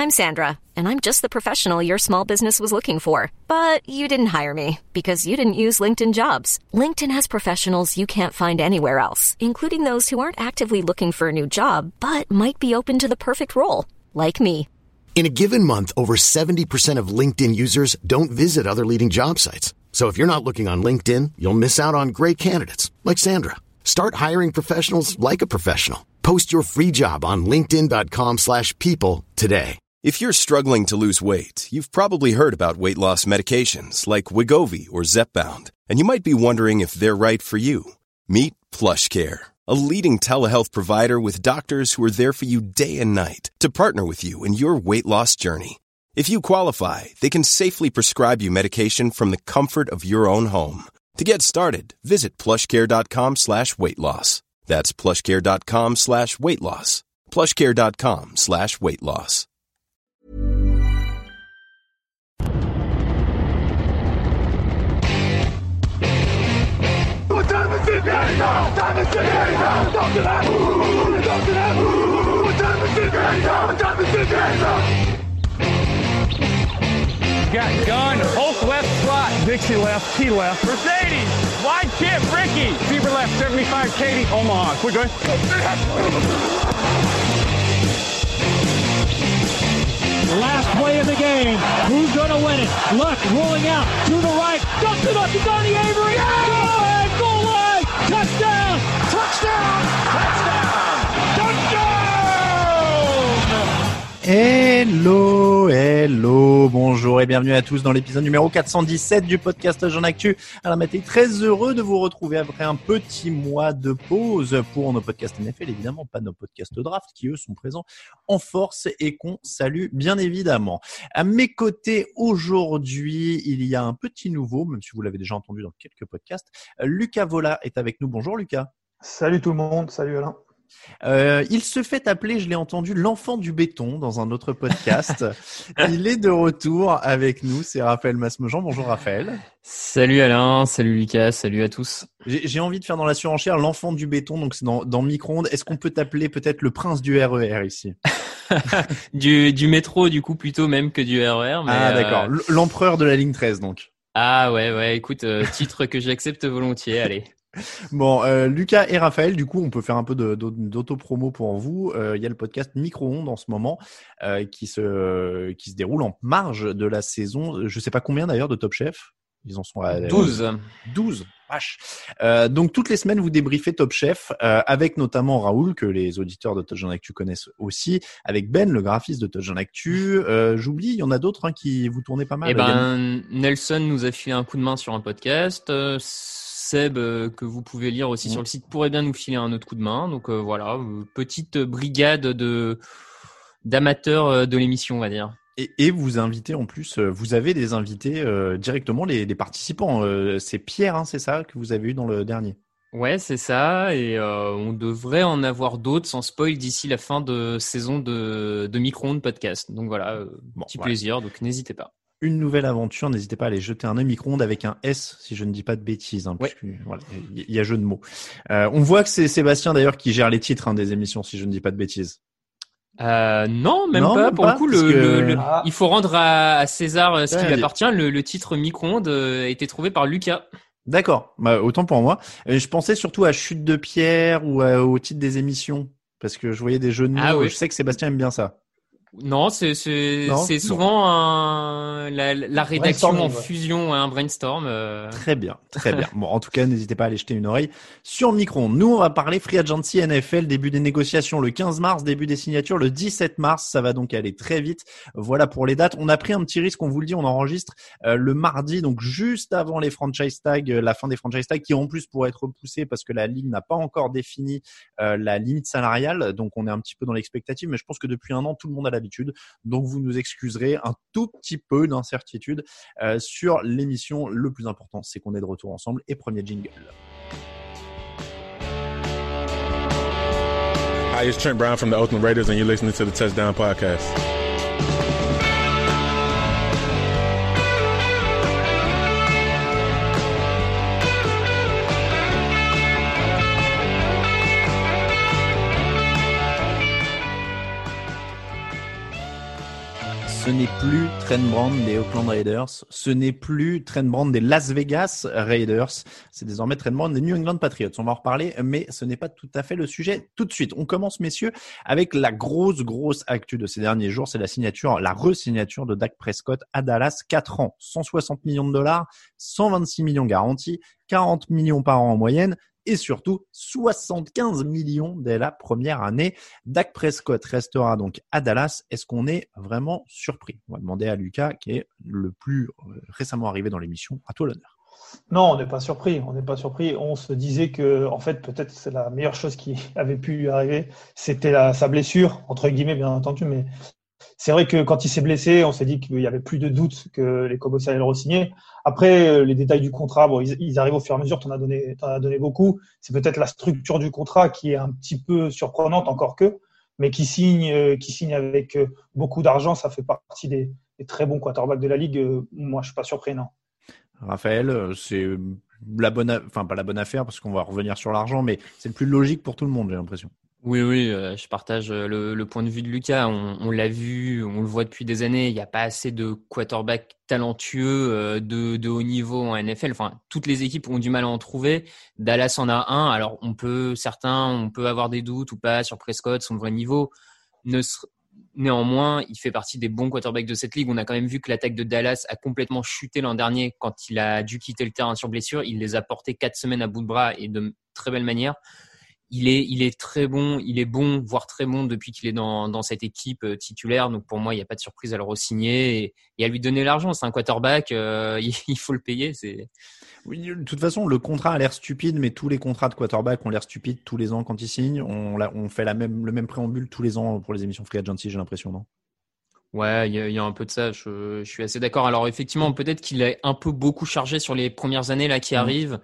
I'm Sandra, and I'm just the professional your small business was looking for. But you didn't hire me because you didn't use LinkedIn Jobs. LinkedIn has professionals you can't find anywhere else, including those who aren't actively looking for a new job, but might be open to the perfect role, like me. In a given month, over 70% of LinkedIn users don't visit other leading job sites. So if you're not looking on LinkedIn, you'll miss out on great candidates like Sandra. Start hiring professionals like a professional. Post your free job on linkedin.com/people today. If you're struggling to lose weight, you've probably heard about weight loss medications like Wegovy or Zepbound, and you might be wondering if they're right for you. Meet PlushCare, a leading telehealth provider with doctors who are there for you day and night to partner with you in your weight loss journey. If you qualify, they can safely prescribe you medication from the comfort of your own home. To get started, visit plushcare.com/weightloss. That's plushcare.com/weightloss. plushcare.com/weightloss. What time is it now? Time is it now? Talk to that. Talk to that. What time is it now? What time is it now? Got gun, Hulk left slot, Dixie left, T left, Mercedes, wide chip, Ricky, Fever left, 75, Katie, Omaha. We're good. Last play of the game. Who's going to win it? Luck rolling out to the right. Dumps it up to Donnie Avery. Yeah! Go ahead, goal line. Touchdown. Touchdown. Touchdown. Touchdown. Hello, bonjour et bienvenue à tous dans l'épisode numéro 417 du podcast Jean Actu. Alors Mathé, très heureux de vous retrouver après un petit mois de pause pour nos podcasts NFL, évidemment pas nos podcasts draft qui eux sont présents en force et qu'on salue bien évidemment. À mes côtés aujourd'hui, il y a un petit nouveau, même si vous l'avez déjà entendu dans quelques podcasts. Lucas Vola est avec nous. Bonjour Lucas. Salut tout le monde, salut Alain. Il se fait appeler, je l'ai entendu, l'enfant du béton dans un autre podcast. Il est de retour avec nous, c'est Raphaël Masmejean. Bonjour Raphaël. Salut Alain, salut Lucas, salut à tous. J'ai envie de faire dans la surenchère l'enfant du béton, donc c'est dans micro-ondes. Est-ce qu'on peut t'appeler peut-être le prince du RER ici? du métro du coup plutôt même que du RER. Mais ah d'accord, l'empereur de la ligne 13 donc. Ah ouais, écoute, titre que j'accepte volontiers, allez. Bon, Lucas et Raphaël, du coup, on peut faire un peu d'auto-promo pour vous. Il y a le podcast Micro-ondes en ce moment qui se déroule en marge de la saison. Je sais pas combien d'ailleurs de Top Chef. Ils en sont à 12. 12, vache. Donc toutes les semaines, vous débriefez Top Chef avec notamment Raoul, que les auditeurs de Touchdown Actu connaissent aussi, avec Ben, le graphiste de Touchdown Actu. J'oublie, il y en a d'autres qui vous tournez pas mal. Nelson nous a filé un coup de main sur un podcast. Seb, que vous pouvez lire aussi sur le site, pourrait bien nous filer un autre coup de main. Donc voilà, petite brigade d'amateurs de l'émission, on va dire. Et vous invitez en plus, vous avez des invités directement, les participants. C'est Pierre, hein, c'est ça, que vous avez eu dans le dernier. Ouais, c'est ça. Et on devrait en avoir d'autres sans spoil d'ici la fin de saison de Micro-ondes podcast. Donc voilà, petit plaisir, donc n'hésitez pas. Une nouvelle aventure, n'hésitez pas à aller jeter un œil. Micro-ondes avec un S, si je ne dis pas de bêtises. Hein, ouais. Voilà, il y a jeu de mots. On voit que c'est Sébastien d'ailleurs qui gère les titres des émissions, si je ne dis pas de bêtises. Non, même pas. Pour le coup, il faut rendre à César ce qui lui appartient. Le titre Micro-ondes a été trouvé par Lucas. D'accord, autant pour moi. Je pensais surtout à Chute de Pierre ou au titre des émissions, parce que je voyais des jeux de mots. Ah, oui. Je sais que Sébastien aime bien ça. Non, c'est souvent la rédaction en fusion, un brainstorm. Très bien. Bon, en tout cas, n'hésitez pas à aller jeter une oreille sur Micro-ondes. Nous, on va parler Free Agency NFL, début des négociations le 15 mars, début des signatures le 17 mars. Ça va donc aller très vite. Voilà pour les dates. On a pris un petit risque, on vous le dit, on enregistre le mardi, donc juste avant les franchise tags, la fin des franchise tags, qui en plus pourrait être repoussée parce que la ligue n'a pas encore défini la limite salariale. Donc, on est un petit peu dans l'expectative, mais je pense que depuis un an, tout le monde a l'habitude. Donc, vous nous excuserez un tout petit peu d'incertitude sur l'émission. Le plus important, c'est qu'on est de retour ensemble. Et premier jingle. Hi, it's Trent Brown from the Oakland Raiders, and you're listening to the Touchdown Podcast. Ce n'est plus Trent Brown des Oakland Raiders. Ce n'est plus Trent Brown des Las Vegas Raiders. C'est désormais Trent Brown des New England Patriots. On va en reparler, mais ce n'est pas tout à fait le sujet tout de suite. On commence, messieurs, avec la grosse actu de ces derniers jours. C'est la re-signature de Dak Prescott à Dallas. 4 ans, 160 millions de dollars, 126 millions garantis, 40 millions par an en moyenne. Et surtout, 75 millions dès la première année. Dak Prescott restera donc à Dallas. Est-ce qu'on est vraiment surpris? On va demander à Lucas, qui est le plus récemment arrivé dans l'émission. À toi l'honneur. Non, on n'est pas surpris. On se disait que, en fait, peut-être c'est la meilleure chose qui avait pu lui arriver. C'était sa blessure, entre guillemets, bien entendu. Mais c'est vrai que quand il s'est blessé, on s'est dit qu'il y avait plus de doute que les Cowboys allaient le re-signer. Après, les détails du contrat, bon, ils arrivent au fur et à mesure. T'en as donné beaucoup. C'est peut-être la structure du contrat qui est un petit peu surprenante, encore que, mais qui signe avec beaucoup d'argent. Ça fait partie des très bons quarterbacks de la ligue. Moi, je suis pas surpris, non. Raphaël, c'est pas la bonne affaire parce qu'on va revenir sur l'argent, mais c'est le plus logique pour tout le monde, j'ai l'impression. Oui, je partage le point de vue de Lucas. On l'a vu, on le voit depuis des années. Il n'y a pas assez de quarterbacks talentueux de haut niveau en NFL. Enfin, toutes les équipes ont du mal à en trouver. Dallas en a un. Alors, on peut avoir des doutes ou pas sur Prescott, son vrai niveau. Néanmoins, il fait partie des bons quarterbacks de cette ligue. On a quand même vu que l'attaque de Dallas a complètement chuté l'an dernier quand il a dû quitter le terrain sur blessure. Il les a portés 4 semaines à bout de bras et de très belle manière. Il est très bon, voire très bon depuis qu'il est dans cette équipe titulaire. Donc pour moi, il n'y a pas de surprise à le re-signer et à lui donner l'argent. C'est un quarterback, il faut le payer. Oui, de toute façon, le contrat a l'air stupide, mais tous les contrats de quarterback ont l'air stupides tous les ans quand ils signent. On fait le même préambule tous les ans pour les émissions Free Agency, j'ai l'impression, non? Ouais, il y a un peu de ça. Je suis assez d'accord. Alors effectivement, peut-être qu'il est un peu beaucoup chargé sur les premières années là qui arrivent.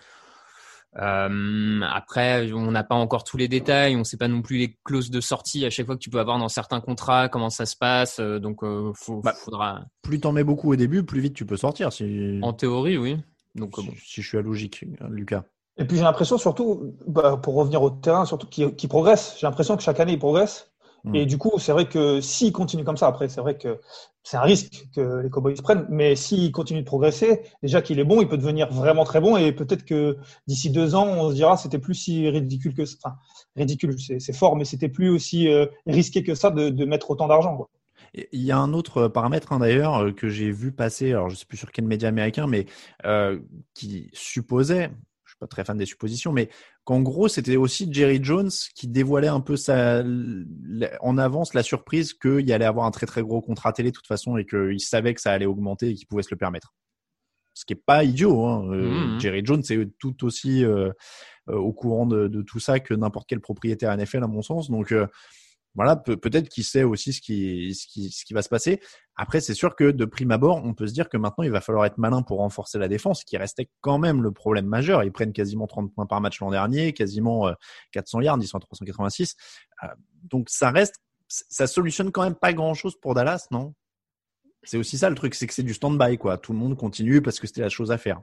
Après, on n'a pas encore tous les détails, on sait pas non plus les clauses de sortie à chaque fois que tu peux avoir dans certains contrats, comment ça se passe. Donc, faudra. Plus t'en mets beaucoup au début, plus vite tu peux sortir. En théorie, oui. Donc, si je suis à logique, Lucas. Et puis j'ai l'impression surtout, pour revenir au terrain, surtout qu'il progresse. J'ai l'impression que chaque année il progresse. Et du coup, c'est vrai que s'il continue comme ça, après, c'est vrai que c'est un risque que les Cowboys prennent, mais s'il continue de progresser, déjà qu'il est bon, il peut devenir vraiment très bon et peut-être que d'ici 2 ans, on se dira c'était plus si ridicule que ça. Enfin, ridicule, c'est fort, mais c'était plus aussi risqué que ça de mettre autant d'argent, quoi. Il y a un autre paramètre d'ailleurs que j'ai vu passer, alors je sais plus sur quel média américain, mais qui supposait, je suis pas très fan des suppositions, mais qu'en gros c'était aussi Jerry Jones qui dévoilait un peu en avance la surprise qu'il allait avoir un très très gros contrat télé de toute façon et qu'il savait que ça allait augmenter et qu'il pouvait se le permettre. Ce qui est pas idiot, hein. Jerry Jones est tout aussi au courant de tout ça que n'importe quel propriétaire NFL à mon sens, donc voilà, peut-être qu'il sait aussi ce qui va se passer. Après, c'est sûr que de prime abord, on peut se dire que maintenant, il va falloir être malin pour renforcer la défense, qui restait quand même le problème majeur. Ils prennent quasiment 30 points par match l'an dernier, quasiment 400 yards, ils sont à 386. Donc, ça solutionne quand même pas grand-chose pour Dallas, non? C'est aussi ça le truc, c'est que c'est du stand-by, quoi. Tout le monde continue parce que c'était la chose à faire.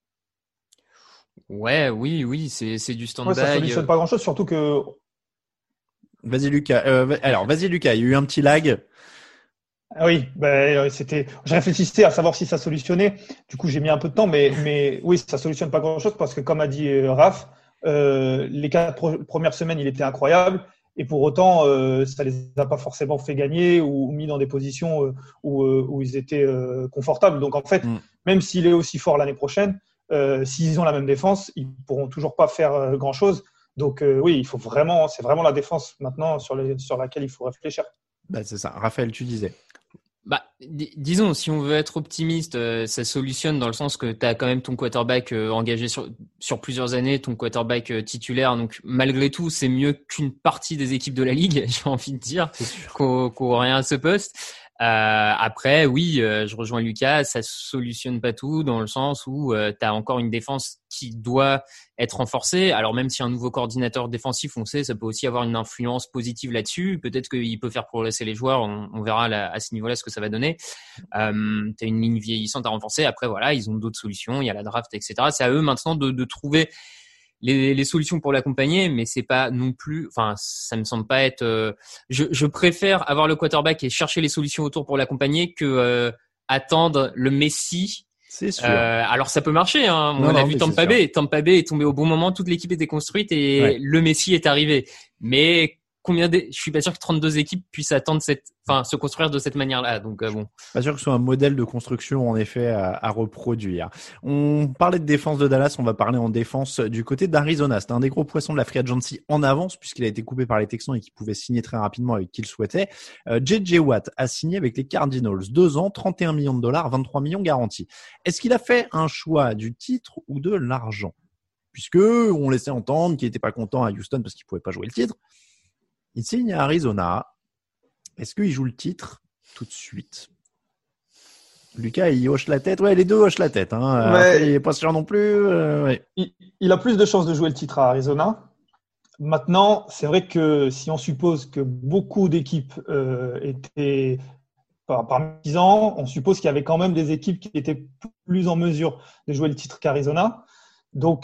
Ouais, oui, c'est du stand-by. Ouais, ça solutionne pas grand-chose, surtout que... Vas-y Lucas, il y a eu un petit lag. Ah oui, je réfléchissais à savoir si ça solutionnait. Du coup, j'ai mis un peu de temps, mais oui, ça solutionne pas grand-chose parce que comme a dit Raph, les 4 premières semaines, il était incroyable et pour autant, ça les a pas forcément fait gagner ou mis dans des positions où ils étaient confortables. Donc en fait, même s'il est aussi fort l'année prochaine, s'ils ont la même défense, ils pourront toujours pas faire grand-chose. Donc oui, c'est vraiment la défense maintenant sur laquelle il faut réfléchir. C'est ça. Raphaël, tu disais. Disons, si on veut être optimiste, ça solutionne dans le sens que tu as quand même ton quarterback engagé sur plusieurs années, ton quarterback titulaire. Donc malgré tout, c'est mieux qu'une partie des équipes de la ligue, j'ai envie de dire, qu'on rien à ce poste. Après, oui, je rejoins Lucas, ça solutionne pas tout dans le sens où tu as encore une défense qui doit être renforcée. Alors même si un nouveau coordinateur défensif, on sait, ça peut aussi avoir une influence positive là-dessus. Peut-être qu'il peut faire progresser les joueurs, on verra à ce niveau-là ce que ça va donner. T'as une ligne vieillissante à renforcer. Après, voilà, ils ont d'autres solutions, il y a la draft, etc. C'est à eux maintenant de trouver les solutions pour l'accompagner, mais c'est pas non plus, enfin, ça me semble pas être, je préfère avoir le quarterback et chercher les solutions autour pour l'accompagner que, attendre le Messi. C'est sûr. Alors ça peut marcher, hein. On a vu Tampa Bay est tombé au bon moment, toute l'équipe était construite et le Messi est arrivé. Mais je suis pas sûr que 32 équipes puissent attendre se construire de cette manière-là. Donc bon. Pas sûr que ce soit un modèle de construction en effet à reproduire. On parlait de défense de Dallas, on va parler en défense du côté d'Arizona. C'était un des gros poissons de la free agency en avance puisqu'il a été coupé par les Texans et qu'il pouvait signer très rapidement avec qui il souhaitait. J.J. Watt a signé avec les Cardinals 2 ans, $31 millions, 23 millions garantis. Est-ce qu'il a fait un choix du titre ou de l'argent? Puisque on laissait entendre qu'il n'était pas content à Houston parce qu'il pouvait pas jouer le titre. Il signe à Arizona. Est-ce qu'il joue le titre tout de suite? Lucas, il hoche la tête. Ouais, les deux hochent la tête. Hein. Après, il n'est pas sûr non plus. Ouais. Il a plus de chances de jouer le titre à Arizona. Maintenant, c'est vrai que si on suppose que beaucoup d'équipes étaient parmi 10 ans, on suppose qu'il y avait quand même des équipes qui étaient plus en mesure de jouer le titre qu'Arizona. Donc,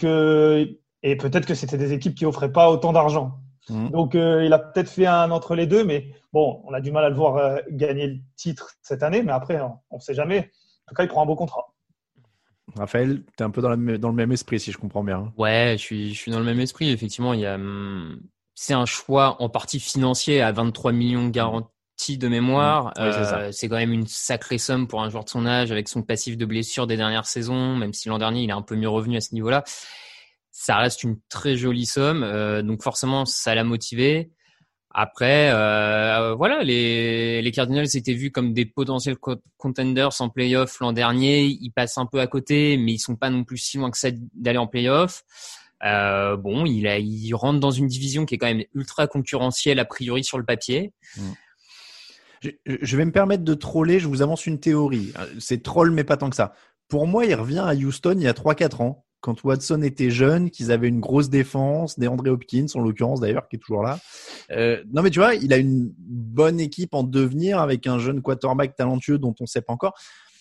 et peut-être que c'était des équipes qui offraient pas autant d'argent. Donc, il a peut-être fait un entre les deux, mais bon, on a du mal à le voir gagner le titre cette année, mais après, on ne sait jamais. En tout cas, il prend un beau contrat. Raphaël, tu es un peu dans le même esprit, si je comprends bien. Ouais, je suis dans le même esprit. Effectivement, c'est un choix en partie financier à 23 millions garantis de mémoire. Oui, c'est quand même une sacrée somme pour un joueur de son âge avec son passif de blessure des dernières saisons, même si l'an dernier, il est un peu mieux revenu à ce niveau-là. Ça reste une très jolie somme, donc forcément ça l'a motivé. Après, voilà, les Cardinals étaient vus comme des potentiels contenders en play-off l'an dernier. Ils passent un peu à côté, mais ils sont pas non plus si loin que ça d'aller en play-off. Bon, il rentre dans une division qui est quand même ultra concurrentielle a priori sur le papier. Je vais me permettre de troller. Je vous avance une théorie. C'est troll, mais pas tant que ça. Pour moi, il revient à Houston il y a 3-4 ans. Quand Watson était jeune, qu'ils avaient une grosse défense, DeAndre Hopkins en l'occurrence d'ailleurs, qui est toujours là. Non mais tu vois, il a une bonne équipe en devenir avec un jeune quarterback talentueux dont on ne sait pas encore.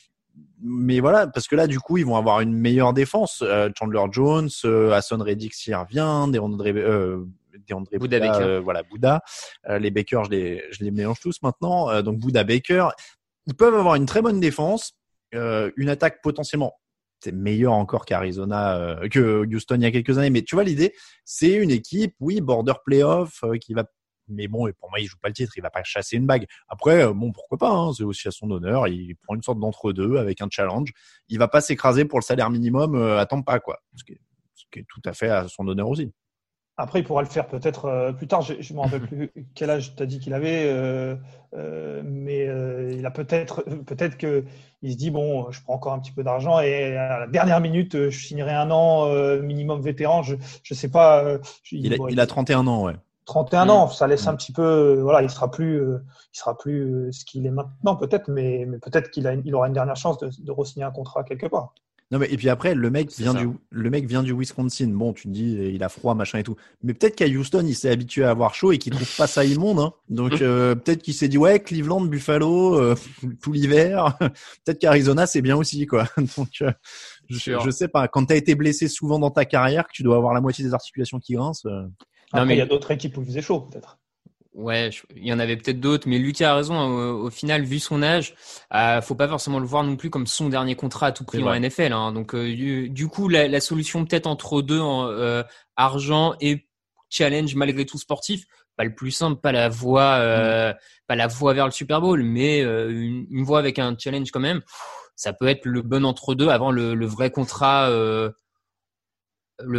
Mais voilà, parce que là du coup, ils vont avoir une meilleure défense. Chandler Jones, Hassan Reddick s'y revient, DeAndre Budda Baker. Voilà, Budda. Les Baker, je les mélange tous maintenant. Donc Budda Baker, ils peuvent avoir une très bonne défense, une attaque potentiellement. C'est meilleur encore qu'Arizona, que Houston il y a quelques années. Mais tu vois, l'idée, c'est une équipe, oui, border playoff, qui va. Mais bon, et pour moi, il joue pas le titre, il va pas chasser une bague. Après, bon, pourquoi pas, hein, c'est aussi à son honneur. Il prend une sorte d'entre-deux avec un challenge. Il va pas s'écraser pour le salaire minimum à Tampa, quoi. Ce qui est tout à fait à son honneur aussi. Après, il pourra le faire peut-être plus tard. Je ne me rappelle plus quel âge tu as dit qu'il avait, mais il a peut-être qu'il se dit bon, je prends encore un petit peu d'argent et à la dernière minute, je signerai un an minimum vétéran. Je sais pas. Il a 31 ans, ouais. 31 ans, ça laisse un petit peu. Voilà, il sera plus ce qu'il est maintenant peut-être, mais peut-être il aura une dernière chance de re-signer un contrat quelque part. Non mais et puis après le mec vient du Wisconsin. Bon, tu te dis il a froid machin et tout. Mais peut-être qu'à Houston, il s'est habitué à avoir chaud et qu'il trouve pas ça immonde hein. Donc peut-être qu'il s'est dit ouais, Cleveland, Buffalo tout l'hiver. Peut-être qu'Arizona c'est bien aussi quoi. Donc je sais pas, quand tu as été blessé souvent dans ta carrière, que tu dois avoir la moitié des articulations qui grincent. Après, il y a d'autres équipes où il faisait chaud peut-être. Ouais, il y en avait peut-être d'autres, mais Lucas a raison. Au final, vu son âge, faut pas forcément le voir non plus comme son dernier contrat à tout prix en NFL. Hein. Donc, du coup, la solution peut-être entre deux, argent et challenge malgré tout sportif, pas le plus simple, pas la voie vers le Super Bowl, mais une voie avec un challenge quand même. Ça peut être le bon entre deux avant le vrai contrat. Le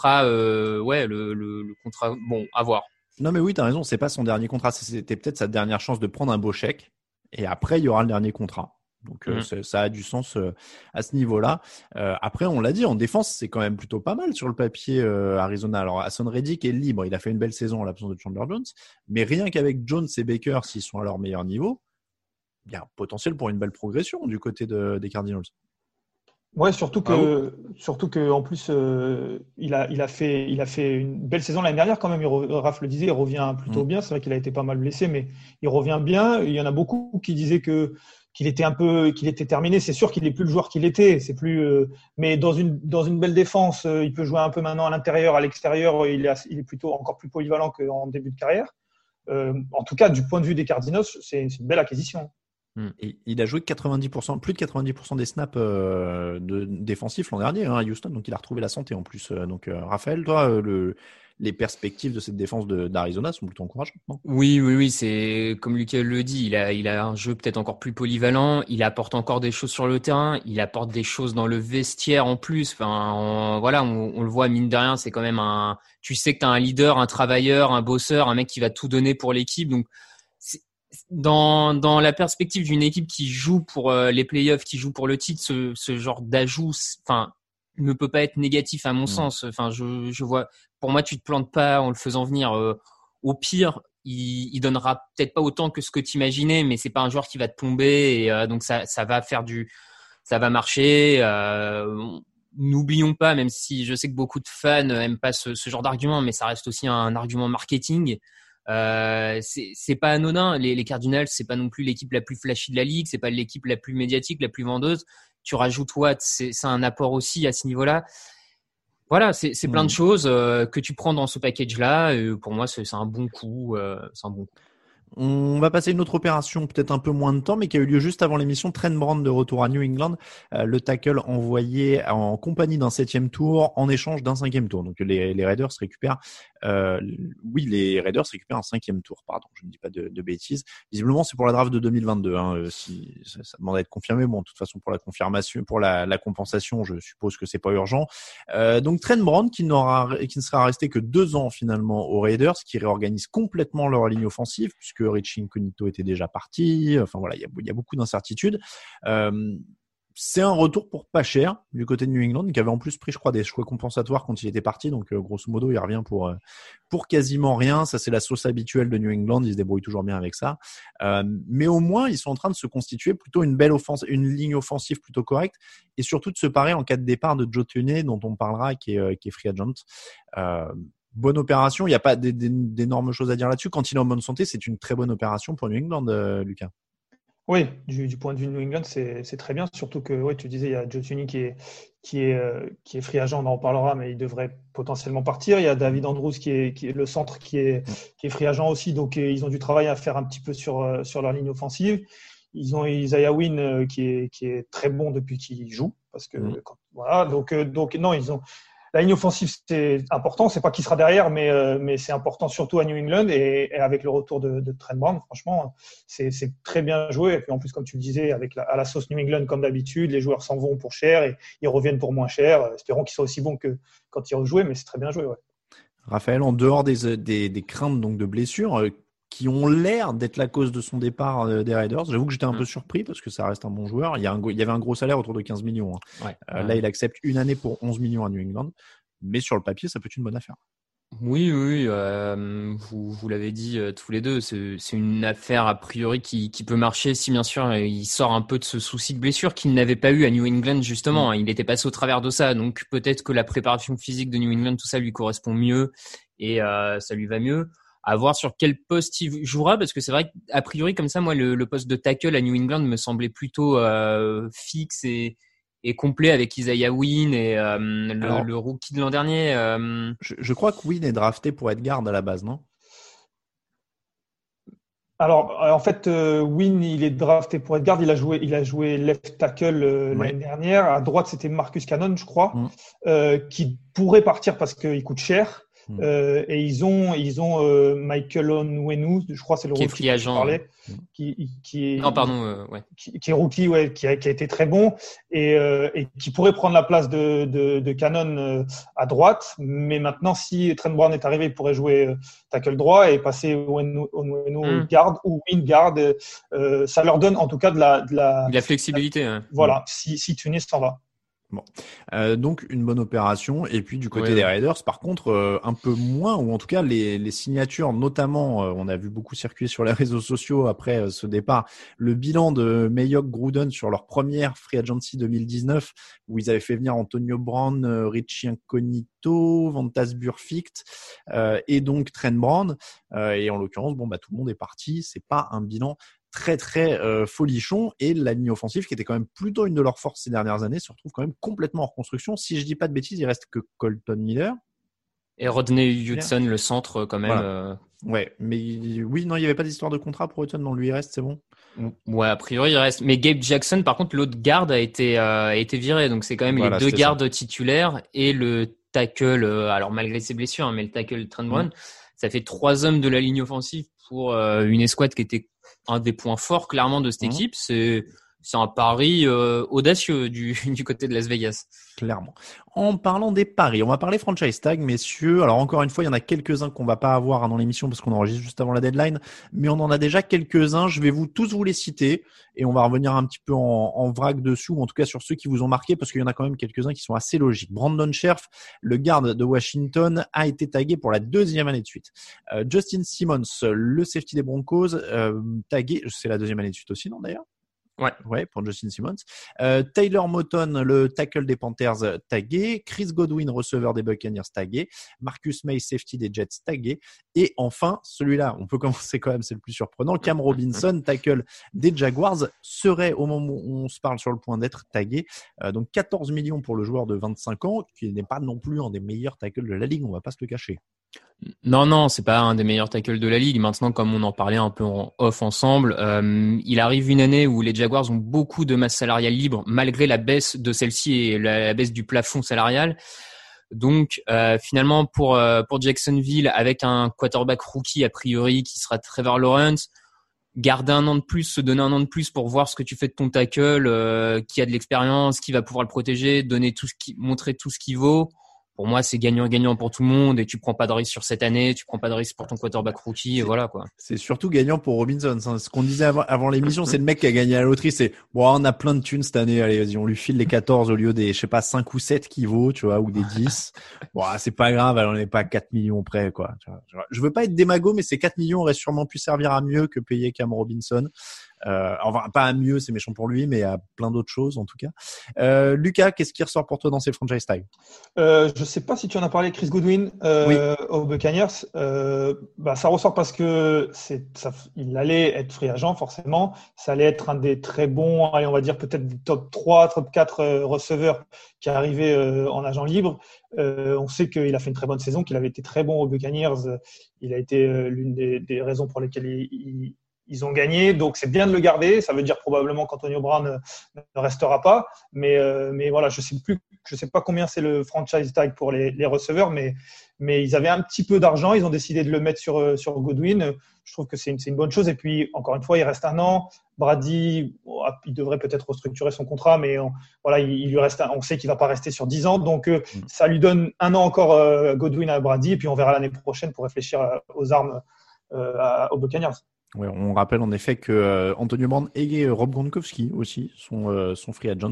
contrat. Bon, à voir. Non mais oui, t'as raison, c'est pas son dernier contrat, c'était peut-être sa dernière chance de prendre un beau chèque et après il y aura le dernier contrat. Donc ça a du sens à ce niveau-là. Après on l'a dit, en défense c'est quand même plutôt pas mal sur le papier Arizona. Alors Hassan Reddick est libre, il a fait une belle saison en l'absence de Chandler Jones, mais rien qu'avec Jones et Baker s'ils sont à leur meilleur niveau, il y a un potentiel pour une belle progression du côté des Cardinals. Ouais, surtout que en plus il a fait une belle saison l'année dernière quand même. Raph le disait, il revient plutôt bien. C'est vrai qu'il a été pas mal blessé, mais il revient bien. Il y en a beaucoup qui disaient qu'il était terminé. C'est sûr qu'il est plus le joueur qu'il était. C'est plus, mais dans une belle défense, il peut jouer un peu maintenant à l'intérieur, à l'extérieur. Il est plutôt encore plus polyvalent qu'en début de carrière. En tout cas, du point de vue des Cardinals, c'est une belle acquisition. Et il a joué 90%, plus de 90% des snaps défensifs l'an dernier à Houston, donc il a retrouvé la santé en plus. Donc Raphaël, toi, les perspectives de cette défense d'Arizona sont plutôt encourageantes, non ? Oui, c'est comme Lucas le dit, il a un jeu peut-être encore plus polyvalent, il apporte encore des choses sur le terrain, il apporte des choses dans le vestiaire en plus. Enfin, on le voit, mine de rien, c'est quand même tu sais que t'as un leader, un travailleur, un bosseur, un mec qui va tout donner pour l'équipe. Donc dans la perspective d'une équipe qui joue pour les playoffs, qui joue pour le titre, ce genre d'ajout, enfin, ne peut pas être négatif à mon sens. Enfin, je vois. Pour moi, tu te plantes pas en le faisant venir. Au pire, il donnera peut-être pas autant que ce que tu imaginais, mais c'est pas un joueur qui va te plomber et donc ça va marcher. N'oublions pas, même si je sais que beaucoup de fans aiment pas ce genre d'argument, mais ça reste aussi un argument marketing. C'est pas anodin. Les Cardinals, c'est pas non plus l'équipe la plus flashy de la ligue, c'est pas l'équipe la plus médiatique, la plus vendeuse. Tu rajoutes Watt, c'est un apport aussi à ce niveau-là. Voilà, c'est plein de choses que tu prends dans ce package-là. Pour moi, c'est un bon coup. On va passer à une autre opération, peut-être un peu moins de temps, mais qui a eu lieu juste avant l'émission. Trent Brown de retour à New England, le tackle envoyé en compagnie d'un 7e tour en échange d'un 5e tour. Donc les Raiders récupèrent, les Raiders récupèrent un 5e tour. Pardon, je ne dis pas de bêtises. Visiblement, c'est pour la draft de 2022. Si ça demande à être confirmé. Bon, de toute façon, pour la confirmation, pour la compensation, je suppose que c'est pas urgent. Donc Trent Brown qui ne sera resté que 2 ans finalement aux Raiders, qui réorganise complètement leur ligne offensive puisque Richie Incognito était déjà parti. Enfin voilà, il y a beaucoup d'incertitudes. C'est un retour pour pas cher du côté de New England, qui avait en plus pris, je crois, des choix compensatoires quand il était parti. Donc grosso modo, il revient pour quasiment rien. Ça, c'est la sauce habituelle de New England. Ils se débrouillent toujours bien avec ça. Mais au moins, ils sont en train de se constituer plutôt une belle offense, une ligne offensive plutôt correcte, et surtout de se parer en cas de départ de Joe Thuney, dont on parlera, qui est free agent. Bonne opération. Il n'y a pas d'énormes choses à dire là-dessus. Quand il est en bonne santé, c'est une très bonne opération pour New England, Lucas. Oui, du point de vue de New England, c'est très bien. Surtout que, tu disais, il y a Joe Thuney qui est free agent, on en reparlera, mais il devrait potentiellement partir. Il y a David Andrews qui est le centre qui est free agent aussi. Donc, ils ont du travail à faire un petit peu sur leur ligne offensive. Ils ont Isaiah Wynn qui est très bon depuis qu'il joue. Parce que, donc, non, ils ont. La ligne offensive, c'est important. C'est pas qui sera derrière, mais c'est important surtout à New England et avec le retour de Trent Brown. Franchement, c'est très bien joué. Et puis en plus, comme tu le disais, à la sauce New England comme d'habitude, les joueurs s'en vont pour cher et ils reviennent pour moins cher. Espérons qu'ils soient aussi bons que quand ils rejouaient, mais c'est très bien joué. Ouais. Raphaël, en dehors des craintes donc de blessures qui ont l'air d'être la cause de son départ des Raiders. J'avoue que j'étais un peu surpris parce que ça reste un bon joueur. Il y avait un gros salaire autour de 15 millions. Là, il accepte une année pour 11 millions à New England. Mais sur le papier, ça peut être une bonne affaire. Oui. Vous l'avez dit tous les deux. C'est une affaire a priori qui peut marcher si bien sûr il sort un peu de ce souci de blessure qu'il n'avait pas eu à New England justement. Il était passé au travers de ça. Donc peut-être que la préparation physique de New England, tout ça lui correspond mieux et ça lui va mieux. À voir sur quel poste il jouera, parce que c'est vrai qu'a priori, comme ça, moi, le poste de tackle à New England me semblait plutôt fixe et complet avec Isaiah Wynn et le rookie de l'an dernier. Je crois que Wynn est drafté pour être garde à la base, non ? Alors, en fait, Wynn, il est drafté pour être garde. Il a joué left tackle l'année dernière. À droite, c'était Marcus Cannon, je crois, qui pourrait partir parce qu'il coûte cher. Et ils ont Michael Onwenu, je crois c'est le rookie free agent, qui est rookie, qui a été très bon et qui pourrait prendre la place de Cannon à droite. Mais maintenant, si Trent Brown est arrivé, il pourrait jouer tackle droit et passer Onwenu garde ou wing garde. Ça leur donne en tout cas de la flexibilité. Voilà, si Tunis s'en va. Bon, donc une bonne opération. Et puis du côté des Raiders, par contre, un peu moins, ou en tout cas les signatures, notamment, on a vu beaucoup circuler sur les réseaux sociaux après ce départ, le bilan de Mayock Gruden sur leur première free agency 2019, où ils avaient fait venir Antonio Brown, Richie Incognito, Vontaze Burfict et donc Trent Brown. Et en l'occurrence, tout le monde est parti. C'est pas un bilan très folichon, et la ligne offensive qui était quand même plutôt une de leurs forces ces dernières années se retrouve quand même complètement en reconstruction. Si je dis pas de bêtises, il reste que Colton Miller et Rodney Hudson, le centre quand même. Voilà. Ouais, mais oui, non, il y avait pas d'histoire de contrat pour Hudson, non, lui il reste, c'est bon. Ouais, a priori il reste. Mais Gabe Jackson, par contre, l'autre garde a été viré, donc c'est quand même les deux gardes titulaires et le tackle. Alors malgré ses blessures, hein, mais le tackle Trent Brown, ça fait 3 hommes de la ligne offensive pour une escouade qui était un des points forts clairement de cette équipe. C'est un pari audacieux du côté de Las Vegas. Clairement. En parlant des paris, on va parler franchise tag, messieurs. Alors encore une fois, il y en a quelques-uns qu'on va pas avoir dans l'émission parce qu'on enregistre juste avant la deadline, mais on en a déjà quelques-uns. Je vais tous vous les citer et on va revenir un petit peu en vrac dessus, ou en tout cas sur ceux qui vous ont marqué, parce qu'il y en a quand même quelques-uns qui sont assez logiques. Brandon Scherff, le garde de Washington, a été tagué pour la 2e année de suite. Justin Simmons, le safety des Broncos, tagué, c'est la 2e année de suite aussi, non d'ailleurs? Ouais, pour Justin Simmons. Tyler Moton, le tackle des Panthers, tagué. Chris Godwin, receveur des Buccaneers, tagué. Marcus May, safety des Jets, tagué. Et enfin, celui-là, on peut commencer quand même, c'est le plus surprenant. Cam Robinson, tackle des Jaguars, serait au moment où on se parle sur le point d'être tagué. Donc 14 millions pour le joueur de 25 ans, qui n'est pas non plus un des meilleurs tackles de la ligue, on va pas se le cacher. Non, c'est pas un des meilleurs tackles de la ligue. Maintenant, comme on en parlait un peu en off ensemble, il arrive une année où les Jaguars ont beaucoup de masse salariale libre, malgré la baisse de celle-ci et la baisse du plafond salarial. Donc, finalement, pour Jacksonville, avec un quarterback rookie a priori qui sera Trevor Lawrence, garder un an de plus, se donner un an de plus pour voir ce que tu fais de ton tackle, qui a de l'expérience, qui va pouvoir le protéger, montrer tout ce qu'il vaut. Pour moi, c'est gagnant-gagnant pour tout le monde, et tu prends pas de risque sur cette année, tu prends pas de risque pour ton quarterback rookie, et voilà, quoi. C'est surtout gagnant pour Robinson. Ce qu'on disait avant l'émission, c'est le mec qui a gagné à la loterie, c'est, on a plein de thunes cette année, allez, vas-y, on lui file les 14 au lieu des, 5 ou 7 qu'il vaut, tu vois, ou des 10. C'est pas grave, on n'est pas à 4 millions près, quoi. Je veux pas être démago, mais ces 4 millions auraient sûrement pu servir à mieux que payer Cam Robinson. Enfin, pas à mieux, c'est méchant pour lui, mais à plein d'autres choses en tout cas. Lucas, qu'est-ce qui ressort pour toi dans ces franchise tags? Je sais pas si tu en as parlé, Chris Godwin aux Buccaneers. Ça ressort parce que il allait être free agent forcément. Ça allait être un des très bons, allez, on va dire peut-être des top 3, top 4 receveurs qui arrivaient en agent libre. On sait qu'il a fait une très bonne saison, qu'il avait été très bon aux Buccaneers. Il a été l'une des raisons pour lesquelles ils ont gagné, donc c'est bien de le garder. Ça veut dire probablement qu'Antonio Brown ne restera pas, mais voilà, je sais pas combien c'est le franchise tag pour les receveurs, mais ils avaient un petit peu d'argent, ils ont décidé de le mettre sur Godwin. Je trouve que c'est une bonne chose. Et puis encore une fois, il reste un an. Brady, il devrait peut-être restructurer son contrat, mais il lui reste. On sait qu'il va pas rester sur 10 ans, donc ça lui donne un an encore Godwin à Brady, et puis on verra l'année prochaine pour réfléchir aux armes aux Buccaneers. Ouais, on rappelle en effet que Antonio Brown et Rob Gronkowski aussi sont free agent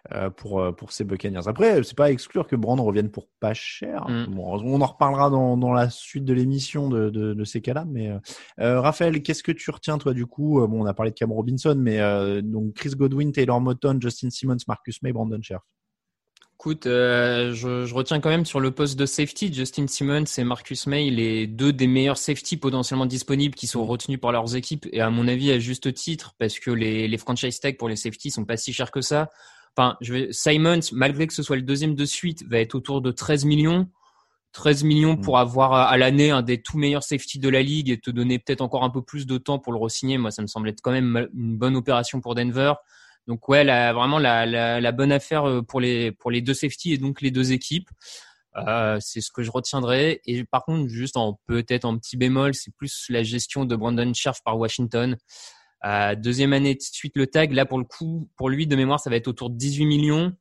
pour ces Buccaneers. Après, c'est pas à exclure que Brown revienne pour pas cher. Bon, on en reparlera dans la suite de l'émission de ces cas-là. Mais Raphaël, qu'est-ce que tu retiens toi du coup? On a parlé de Cam Robinson, mais donc Chris Godwin, Taylor Moton, Justin Simmons, Marcus May, Brandon Scherff. Écoute, je retiens quand même sur le poste de safety, Justin Simmons et Marcus May, les deux des meilleurs safety potentiellement disponibles qui sont retenus par leurs équipes, et à mon avis à juste titre, parce que les franchise tags pour les safety sont pas si chers que ça. Enfin, Simmons, malgré que ce soit le deuxième de suite, va être autour de 13 millions. 13 millions pour avoir à l'année un des tout meilleurs safety de la ligue et te donner peut-être encore un peu plus de temps pour le re-signer. Moi, ça me semble être quand même une bonne opération pour Denver. Donc ouais, vraiment la bonne affaire pour les deux safety et donc les deux équipes. C'est ce que je retiendrai. Et par contre, juste peut-être en petit bémol, c'est plus la gestion de Brandon Scherff par Washington. 2e année de suite le tag. Là, pour le coup, pour lui, de mémoire, ça va être autour de 18 millions.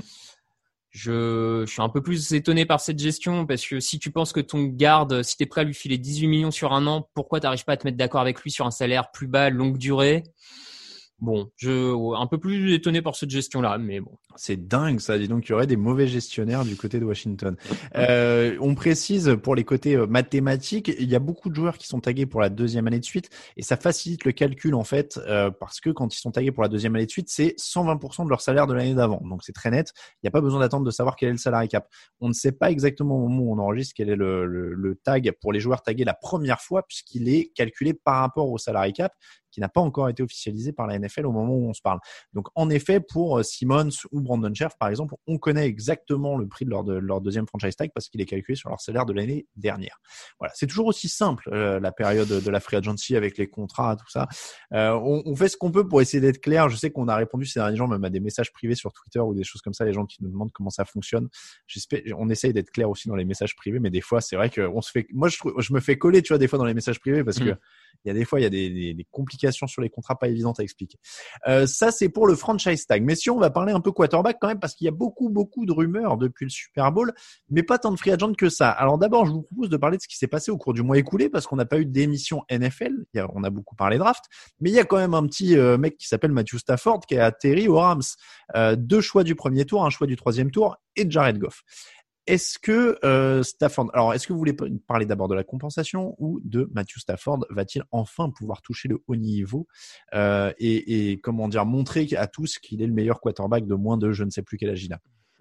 Je suis un peu plus étonné par cette gestion parce que si tu penses que ton garde, si tu es prêt à lui filer 18 millions sur un an, pourquoi tu n'arrives pas à te mettre d'accord avec lui sur un salaire plus bas, longue durée? Bon, un peu plus étonné par cette gestion-là, mais bon. C'est dingue ça, dis donc qu'il y aurait des mauvais gestionnaires du côté de Washington. On précise pour les côtés mathématiques, il y a beaucoup de joueurs qui sont tagués pour la deuxième année de suite et ça facilite le calcul en fait parce que quand ils sont tagués pour la deuxième année de suite, c'est 120% de leur salaire de l'année d'avant. Donc c'est très net, il n'y a pas besoin d'attendre de savoir quel est le salary cap. On ne sait pas exactement au moment où on enregistre quel est le tag pour les joueurs tagués la première fois puisqu'il est calculé par rapport au salary cap qui n'a pas encore été officialisé par la NFL au moment où on se parle. Donc, en effet, pour Simmons ou Brandon Scherff, par exemple, on connaît exactement le prix de leur deuxième franchise tag parce qu'il est calculé sur leur salaire de l'année dernière. Voilà, c'est toujours aussi simple la période de la free agency avec les contrats, tout ça. On fait ce qu'on peut pour essayer d'être clair. Je sais qu'on a répondu ces derniers jours même à des messages privés sur Twitter ou des choses comme ça, les gens qui nous demandent comment ça fonctionne. On essaye d'être clair aussi dans les messages privés, mais des fois, c'est vrai que moi, je me fais coller, tu vois, des fois dans les messages privés parce que il y a des fois, il y a des complications sur les contrats pas évidentes à expliquer. Ça, c'est pour le franchise tag. Mais si on va parler un peu quarterback quand même, parce qu'il y a beaucoup de rumeurs depuis le Super Bowl, mais pas tant de free agent que ça. Alors d'abord, je vous propose de parler de ce qui s'est passé au cours du mois écoulé, parce qu'on n'a pas eu d'émission NFL. On a beaucoup parlé draft, mais il y a quand même un petit mec qui s'appelle Matthew Stafford qui a atterri aux Rams. 2 choix du premier tour, un choix du troisième tour et Jared Goff. Est-ce que Stafford, alors est-ce que vous voulez parler d'abord de la compensation ou de Matthew Stafford, va-t-il enfin pouvoir toucher le haut niveau et comment dire montrer à tous qu'il est le meilleur quarterback de moins de je ne sais plus quel âge il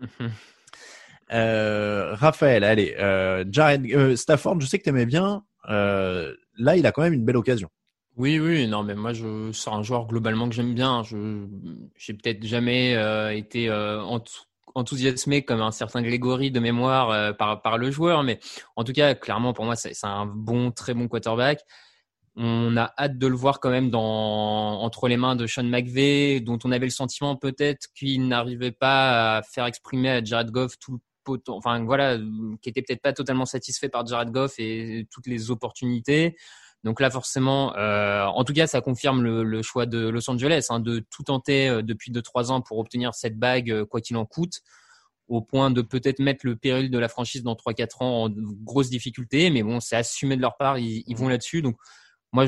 a. Raphaël, allez, Stafford, je sais que t'aimais bien. Là, il a quand même une belle occasion. Oui, non, mais moi, c'est un joueur globalement que j'aime bien. J'ai peut-être jamais été enthousiasmé comme un certain Grégory de mémoire par le joueur, mais en tout cas, clairement, pour moi, c'est un très bon quarterback. On a hâte de le voir quand même entre les mains de Sean McVay, dont on avait le sentiment peut-être qu'il n'arrivait pas à faire exprimer à Jared Goff tout le potentiel, enfin voilà, qui était peut-être pas totalement satisfait par Jared Goff et toutes les opportunités. Donc là, forcément, en tout cas, ça confirme le choix de Los Angeles de tout tenter depuis 2-3 ans pour obtenir cette bague, quoi qu'il en coûte, au point de peut-être mettre le péril de la franchise dans 3-4 ans en grosse difficulté. Mais bon, c'est assumé de leur part, ils vont là-dessus. Donc moi,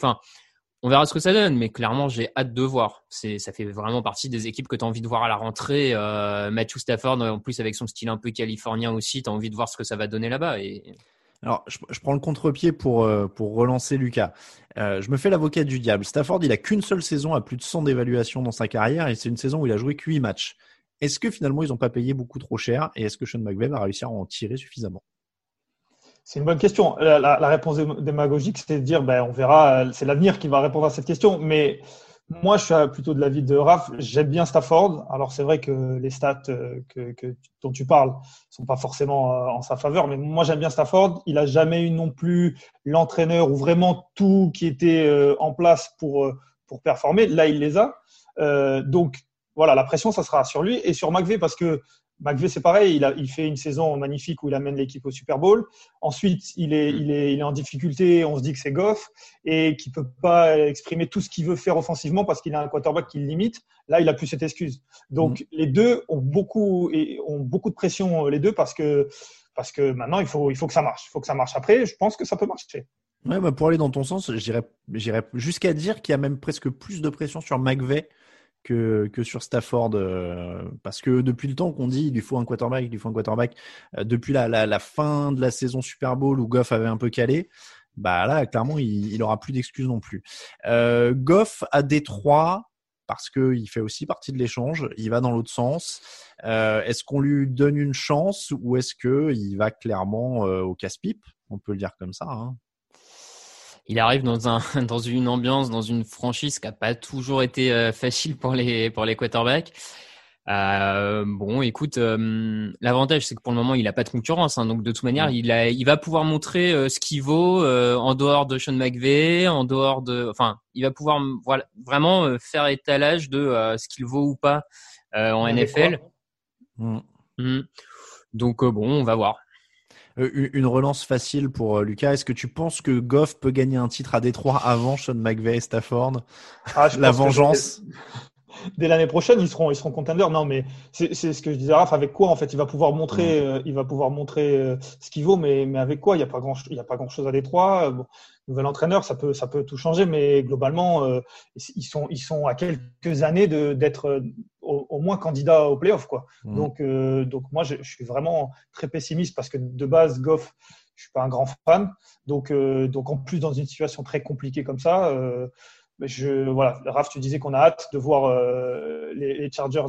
on verra ce que ça donne, mais clairement, j'ai hâte de voir. Ça fait vraiment partie des équipes que tu as envie de voir à la rentrée. Matthew Stafford, en plus avec son style un peu californien aussi, tu as envie de voir ce que ça va donner là-bas. Alors, je prends le contre-pied pour relancer Lucas. Je me fais l'avocat du diable. Stafford, il a qu'une seule saison à plus de 100 d'évaluation dans sa carrière et c'est une saison où il a joué que 8 matchs. Est-ce que finalement, ils n'ont pas payé beaucoup trop cher et est-ce que Sean McVay va réussir à en tirer suffisamment ? C'est une bonne question. La réponse démagogique, c'est de dire, on verra, c'est l'avenir qui va répondre à cette question. Mais moi, je suis plutôt de l'avis de Raph. J'aime bien Stafford. Alors, c'est vrai que les stats dont tu parles sont pas forcément en sa faveur, mais moi, j'aime bien Stafford. Il a jamais eu non plus l'entraîneur ou vraiment tout qui était en place pour performer. Là, il les a. Donc, voilà, la pression, ça sera sur lui et sur McVay parce que McVay, c'est pareil, il fait une saison magnifique où il amène l'équipe au Super Bowl. Ensuite, il est en difficulté, on se dit que c'est Goff et qu'il peut pas exprimer tout ce qu'il veut faire offensivement parce qu'il a un quarterback qui le limite. Là, il a plus cette excuse. Donc, les deux ont beaucoup de pression, les deux, parce que maintenant, il faut que ça marche. Il faut que ça marche. Après, je pense que ça peut marcher. Ouais, pour aller dans ton sens, j'irais jusqu'à dire qu'il y a même presque plus de pression sur McVay que sur Stafford parce que depuis le temps qu'on dit il lui faut un quarterback depuis la fin de la saison Super Bowl où Goff avait un peu calé, là clairement il aura plus d'excuses non plus. Goff à Détroit parce que il fait aussi partie de l'échange, il va dans l'autre sens. Est-ce qu'on lui donne une chance ou est-ce que il va clairement au casse-pipe, on peut le dire comme ça Il arrive dans une ambiance, dans une franchise qui a pas toujours été facile pour les quarterbacks. Écoute, l'avantage c'est que pour le moment il a pas de concurrence, donc de toute manière il va pouvoir montrer ce qu'il vaut en dehors de Sean McVay, il va pouvoir vraiment faire étalage de ce qu'il vaut ou pas en NFL. Donc on va voir. Une relance facile pour Lucas. Est-ce que tu penses que Goff peut gagner un titre à Détroit avant Sean McVay et Stafford ? La vengeance. dès l'année prochaine, ils seront contenders. Non, mais c'est ce que je disais à Raph. Avec quoi, en fait, il va pouvoir montrer, ce qu'il vaut, mais avec quoi? Il y a pas grand chose à Détroit. Bon, nouvel entraîneur, ça peut tout changer, mais globalement, ils sont à quelques années d'être au moins candidat au playoff, quoi. Donc moi, je suis vraiment très pessimiste parce que de base, Goff, je suis pas un grand fan. Donc en plus dans une situation très compliquée comme ça. Voilà, Raph, tu disais qu'on a hâte de voir les Chargers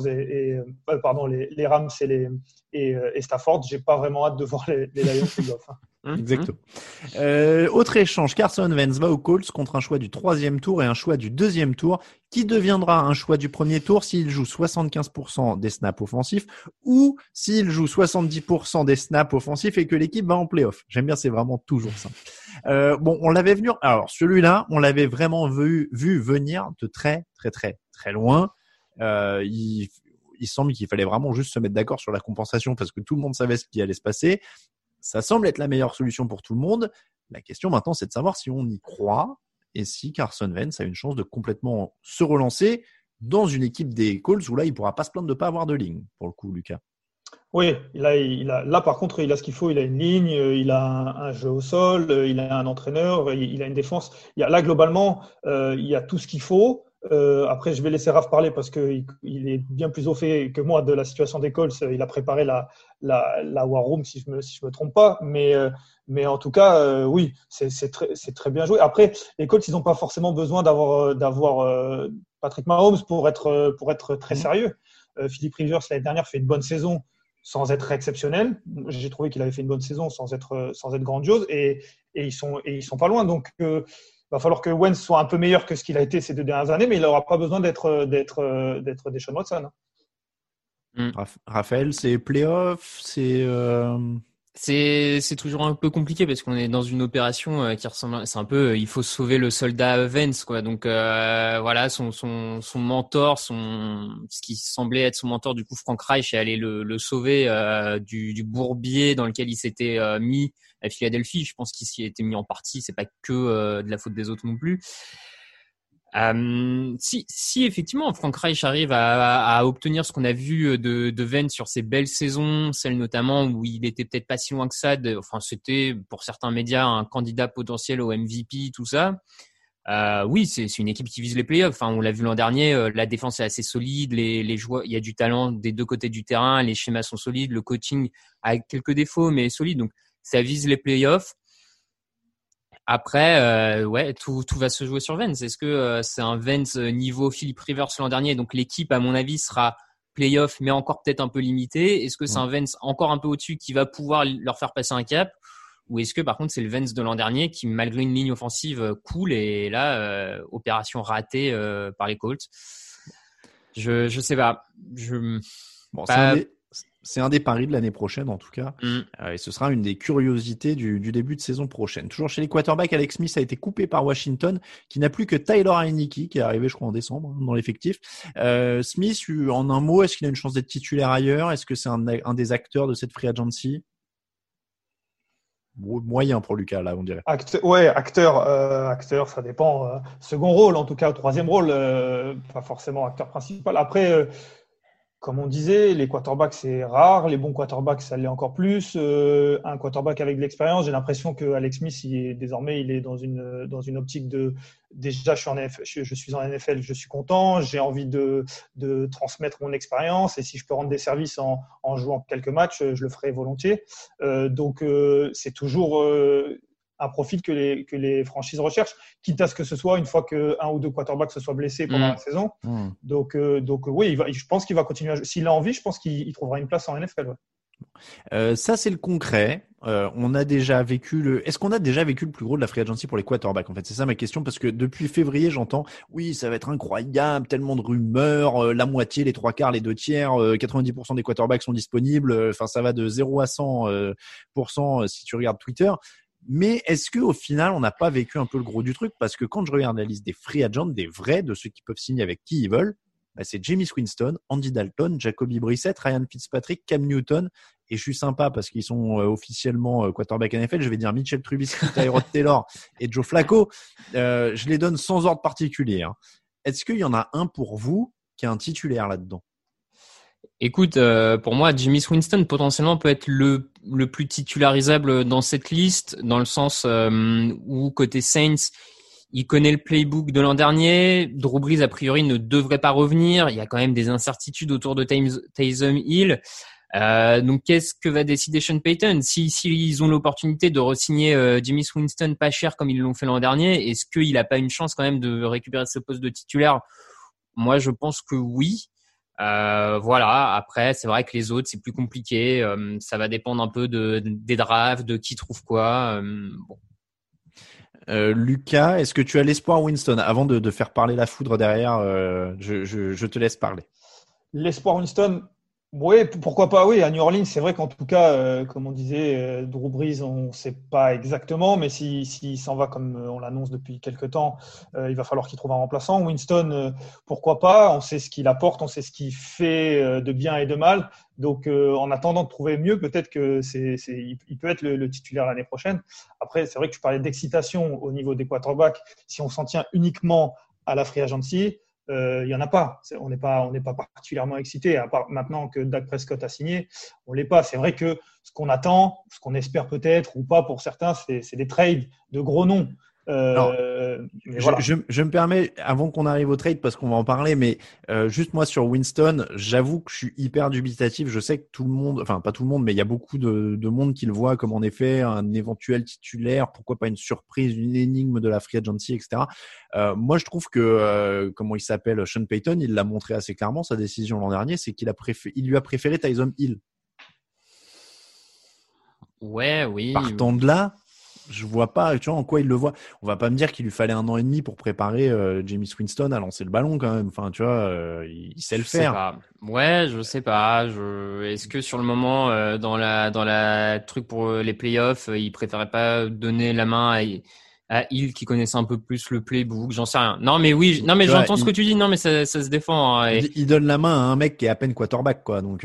les Rams et Stafford. J'ai pas vraiment hâte de voir les Lions et Goff. Exactement. Autre échange, Carson Wentz va aux Colts contre un choix du 3e tour et un choix du 2e tour, qui deviendra un choix du 1er tour s'il joue 75% des snaps offensifs ou s'il joue 70% des snaps offensifs et que l'équipe va en playoff. J'aime bien, c'est vraiment toujours ça. Bon, on l'avait venu. Alors celui-là, on l'avait vraiment vu venir de très très très très loin. Il semble qu'il fallait vraiment juste se mettre d'accord sur la compensation parce que tout le monde savait ce qui allait se passer. Ça semble être la meilleure solution pour tout le monde. La question maintenant, c'est de savoir si on y croit et si Carson Wentz a une chance de complètement se relancer dans une équipe des Colts où là, il pourra pas se plaindre de pas avoir de ligne, pour le coup, Lucas. Oui, là par contre, il a ce qu'il faut. Il a une ligne, il a un jeu au sol, il a un entraîneur, il a une défense. Là, globalement, il y a tout ce qu'il faut. Après, je vais laisser Raph parler parce que il est bien plus au fait que moi de la situation des Colts. Il a préparé la War Room, si je me trompe pas. Mais en tout cas, oui, c'est très bien joué. Après, les Colts, ils n'ont pas forcément besoin d'avoir Patrick Mahomes pour être très sérieux. Philip Rivers l'année dernière fait une bonne saison sans être exceptionnel. J'ai trouvé qu'il avait fait une bonne saison sans être grandiose et ils sont pas loin. Donc va falloir que Wentz soit un peu meilleur que ce qu'il a été ces 2 dernières années, mais il n'aura pas besoin d'être Deshaun Watson. Raphaël, c'est playoff, c'est toujours un peu compliqué parce qu'on est dans une opération qui ressemble, c'est un peu, il faut sauver le soldat Wentz, quoi. Donc voilà, son mentor, ce qui semblait être son mentor, du coup Frank Reich est allé le sauver du bourbier dans lequel il s'était mis à Philadelphie. Je pense qu'il s'y était mis en partie, c'est pas que de la faute des autres non plus. Si effectivement Frank Reich arrive à obtenir ce qu'on a vu de Wentz sur ses belles saisons, celle notamment où il était peut-être pas si loin que ça, c'était pour certains médias un candidat potentiel au MVP, tout ça. Oui, c'est une équipe qui vise les playoffs. Enfin, on l'a vu l'an dernier, la défense est assez solide, les joueurs, il y a du talent des deux côtés du terrain, les schémas sont solides, le coaching a quelques défauts mais solide, donc ça vise les playoffs. Après, tout va se jouer sur Wentz. Est-ce que c'est un Wentz niveau Philip Rivers l'an dernier? Donc l'équipe, à mon avis, sera playoff, mais encore peut-être un peu limitée. Est-ce que c'est un Wentz encore un peu au-dessus qui va pouvoir leur faire passer un cap? Ou est-ce que par contre c'est le Wentz de l'an dernier qui, malgré une ligne offensive cool, et là, opération ratée par les Colts? Je sais pas. Bon, c'est un des paris de l'année prochaine, en tout cas. Et ce sera une des curiosités du début de saison prochaine. Toujours chez les quarterbacks, Alex Smith a été coupé par Washington, qui n'a plus que Tyler Heinicke, qui est arrivé, je crois, en décembre, dans l'effectif. Smith, en un mot, est-ce qu'il a une chance d'être titulaire ailleurs? Est-ce que c'est un des acteurs de cette free agency? Moyen pour Lucas, là, on dirait. Acteur, ça dépend. Second rôle, en tout cas, troisième rôle, pas forcément acteur principal. Après, comme on disait, les quarterbacks, c'est rare. Les bons quarterbacks, ça l'est encore plus. Un quarterback avec de l'expérience, j'ai l'impression que Alex Smith, désormais, il est dans une optique de déjà, je suis en NFL, je suis content. J'ai envie de transmettre mon expérience. Et si je peux rendre des services en jouant quelques matchs, je le ferai volontiers. Donc, c'est toujours un profil que les franchises recherchent, quitte à ce que ce soit une fois qu'un ou deux quarterbacks se soient blessés pendant la saison. Donc oui, je pense qu'il va continuer. S'il a envie, je pense qu'il trouvera une place en NFL. Ouais. Ça, c'est le concret. On a déjà vécu Est-ce qu'on a déjà vécu le plus gros de la free agency pour les quarterbacks? En fait, c'est ça ma question, parce que depuis février, j'entends oui, ça va être incroyable, tellement de rumeurs, la moitié, les 3/4, les 2/3, 90% des quarterbacks sont disponibles. Enfin, ça va de 0 à 100% si tu regardes Twitter. Mais est-ce que au final, on n'a pas vécu un peu le gros du truc? Parce que quand je regarde la liste des free agents, des vrais, de ceux qui peuvent signer avec qui ils veulent, c'est Jameis Winston, Andy Dalton, Jacoby Brissett, Ryan Fitzpatrick, Cam Newton. Et je suis sympa parce qu'ils sont officiellement quarterback NFL. Je vais dire Mitchell Trubisky, Tyrod Taylor et Joe Flacco. Je les donne sans ordre particulier. Est-ce qu'il y en a un pour vous qui est un titulaire là-dedans? Écoute, pour moi, Jameis Winston potentiellement peut être le plus titularisable dans cette liste, dans le sens où côté Saints, il connaît le playbook de l'an dernier. Drew Brees, a priori, ne devrait pas revenir. Il y a quand même des incertitudes autour de Taysom Hill. Donc, qu'est-ce que va décider Sean Payton? S'ils ont l'opportunité de re-signer Jameis Winston pas cher comme ils l'ont fait l'an dernier, est-ce qu'il n'a pas une chance quand même de récupérer ce poste de titulaire? Moi, je pense que oui. Voilà. Après, c'est vrai que les autres, c'est plus compliqué. Ça va dépendre un peu des drafts, de qui trouve quoi. Bon. Lucas, est-ce que tu as l'espoir Winston? Avant de faire parler la foudre derrière, je te laisse parler. L'espoir Winston, oui, pourquoi pas, oui. À New Orleans, c'est vrai qu'en tout cas, comme on disait, Drew Brees, on ne sait pas exactement, mais s'il s'en va comme on l'annonce depuis quelques temps, il va falloir qu'il trouve un remplaçant. Winston, pourquoi pas? On sait ce qu'il apporte, on sait ce qu'il fait de bien et de mal. Donc, en attendant de trouver mieux, peut-être que il peut être le titulaire l'année prochaine. Après, c'est vrai que tu parlais d'excitation au niveau des quarterbacks. Si on s'en tient uniquement à la free agency, il y en a pas. On n'est pas particulièrement excité, à part maintenant que Dak Prescott a signé, on l'est pas. C'est vrai que ce qu'on attend, ce qu'on espère peut-être ou pas pour certains, c'est des trades de gros noms. Voilà. Je me permets, avant qu'on arrive au trade, parce qu'on va en parler, mais juste moi sur Winston, j'avoue que je suis hyper dubitatif. Je sais que tout le monde, enfin pas tout le monde, mais il y a beaucoup de monde qui le voit comme en effet un éventuel titulaire, pourquoi pas une surprise, une énigme de la free agency, etc. Moi je trouve que, comment il s'appelle, Sean Payton, il l'a montré assez clairement, sa décision l'an dernier, c'est qu'il lui a préféré Taysom Hill. Ouais, oui. Partant de là, je vois pas, tu vois, en quoi il le voit. On va pas me dire qu'il lui fallait 1 an et demi pour préparer Jameis Winston à lancer le ballon quand même. Enfin, tu vois, il sait le faire. Sais pas. Ouais, je sais pas. Est-ce que sur le moment, dans la truc pour les playoffs, il préférait pas donner la main à Hill qui connaissait un peu plus le playbook? J'en sais rien. Non, mais oui. Non, mais j'entends ce que tu dis. Non, mais ça se défend. Hein, il donne la main à un mec qui est à peine quarterback, quoi. Donc.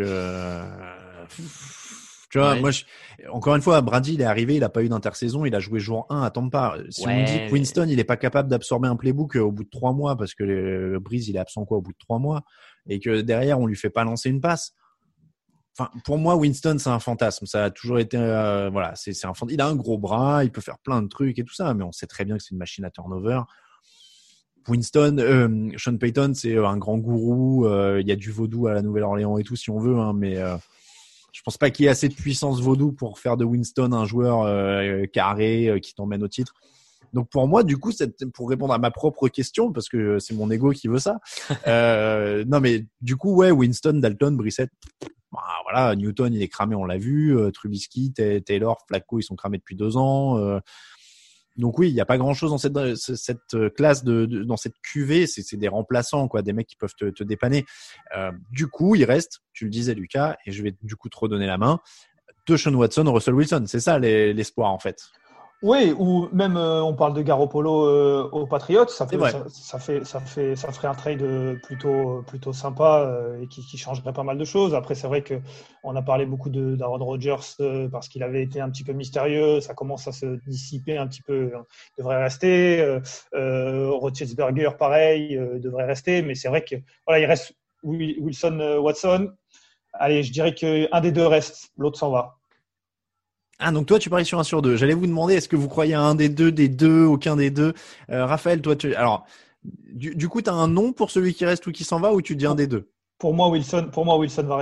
Tu vois, moi, encore une fois, Brady, il est arrivé, il a pas eu d'intersaison, il a joué jour 1 à Tampa. Si on me dit que Winston, il est pas capable d'absorber un playbook au bout de 3 mois, parce que Breeze, il est absent au bout de 3 mois, et que derrière, on lui fait pas lancer une passe. Enfin, pour moi, Winston, c'est un fantasme. Ça a toujours été, voilà, c'est un fantasme. Il a un gros bras, il peut faire plein de trucs et tout ça, mais on sait très bien que c'est une machine à turnover. Winston, Sean Payton, c'est un grand gourou. Il y a du vaudou à la Nouvelle-Orléans et tout, si on veut, hein, mais je pense pas qu'il y ait assez de puissance vaudou pour faire de Winston un joueur carré qui t'emmène au titre. Donc pour moi, du coup, pour répondre à ma propre question, parce que c'est mon ego qui veut ça. Non, mais du coup, ouais, Winston, Dalton, Brissett, voilà, Newton, il est cramé, on l'a vu. Trubisky, Taylor, Flacco, ils sont cramés depuis 2 ans. Donc oui, il n'y a pas grand-chose dans cette classe dans cette cuvée. C'est des remplaçants, quoi, des mecs qui peuvent te dépanner. Du coup, il reste, tu le disais, Lucas, et je vais du coup te redonner la main, Deshaun Watson, Russell Wilson. C'est ça l'espoir, en fait. Oui, ou même on parle de Garoppolo aux Patriots, ça ferait un trade plutôt sympa et qui changerait pas mal de choses. Après, c'est vrai que on a parlé beaucoup d'Aaron Rodgers parce qu'il avait été un petit peu mystérieux, ça commence à se dissiper un petit peu, il devrait rester. Roethlisberger, pareil, devrait rester, mais c'est vrai que voilà, il reste Wilson, Watson. Allez, je dirais qu'un des deux reste, l'autre s'en va. Ah, donc toi, tu paries sur 1 sur 2. J'allais vous demander, est-ce que vous croyez à un des deux, aucun des deux? Raphaël, toi, alors, du coup, tu as un nom pour celui qui reste ou qui s'en va, ou tu dis un des deux? Pour moi, Wilson va rester.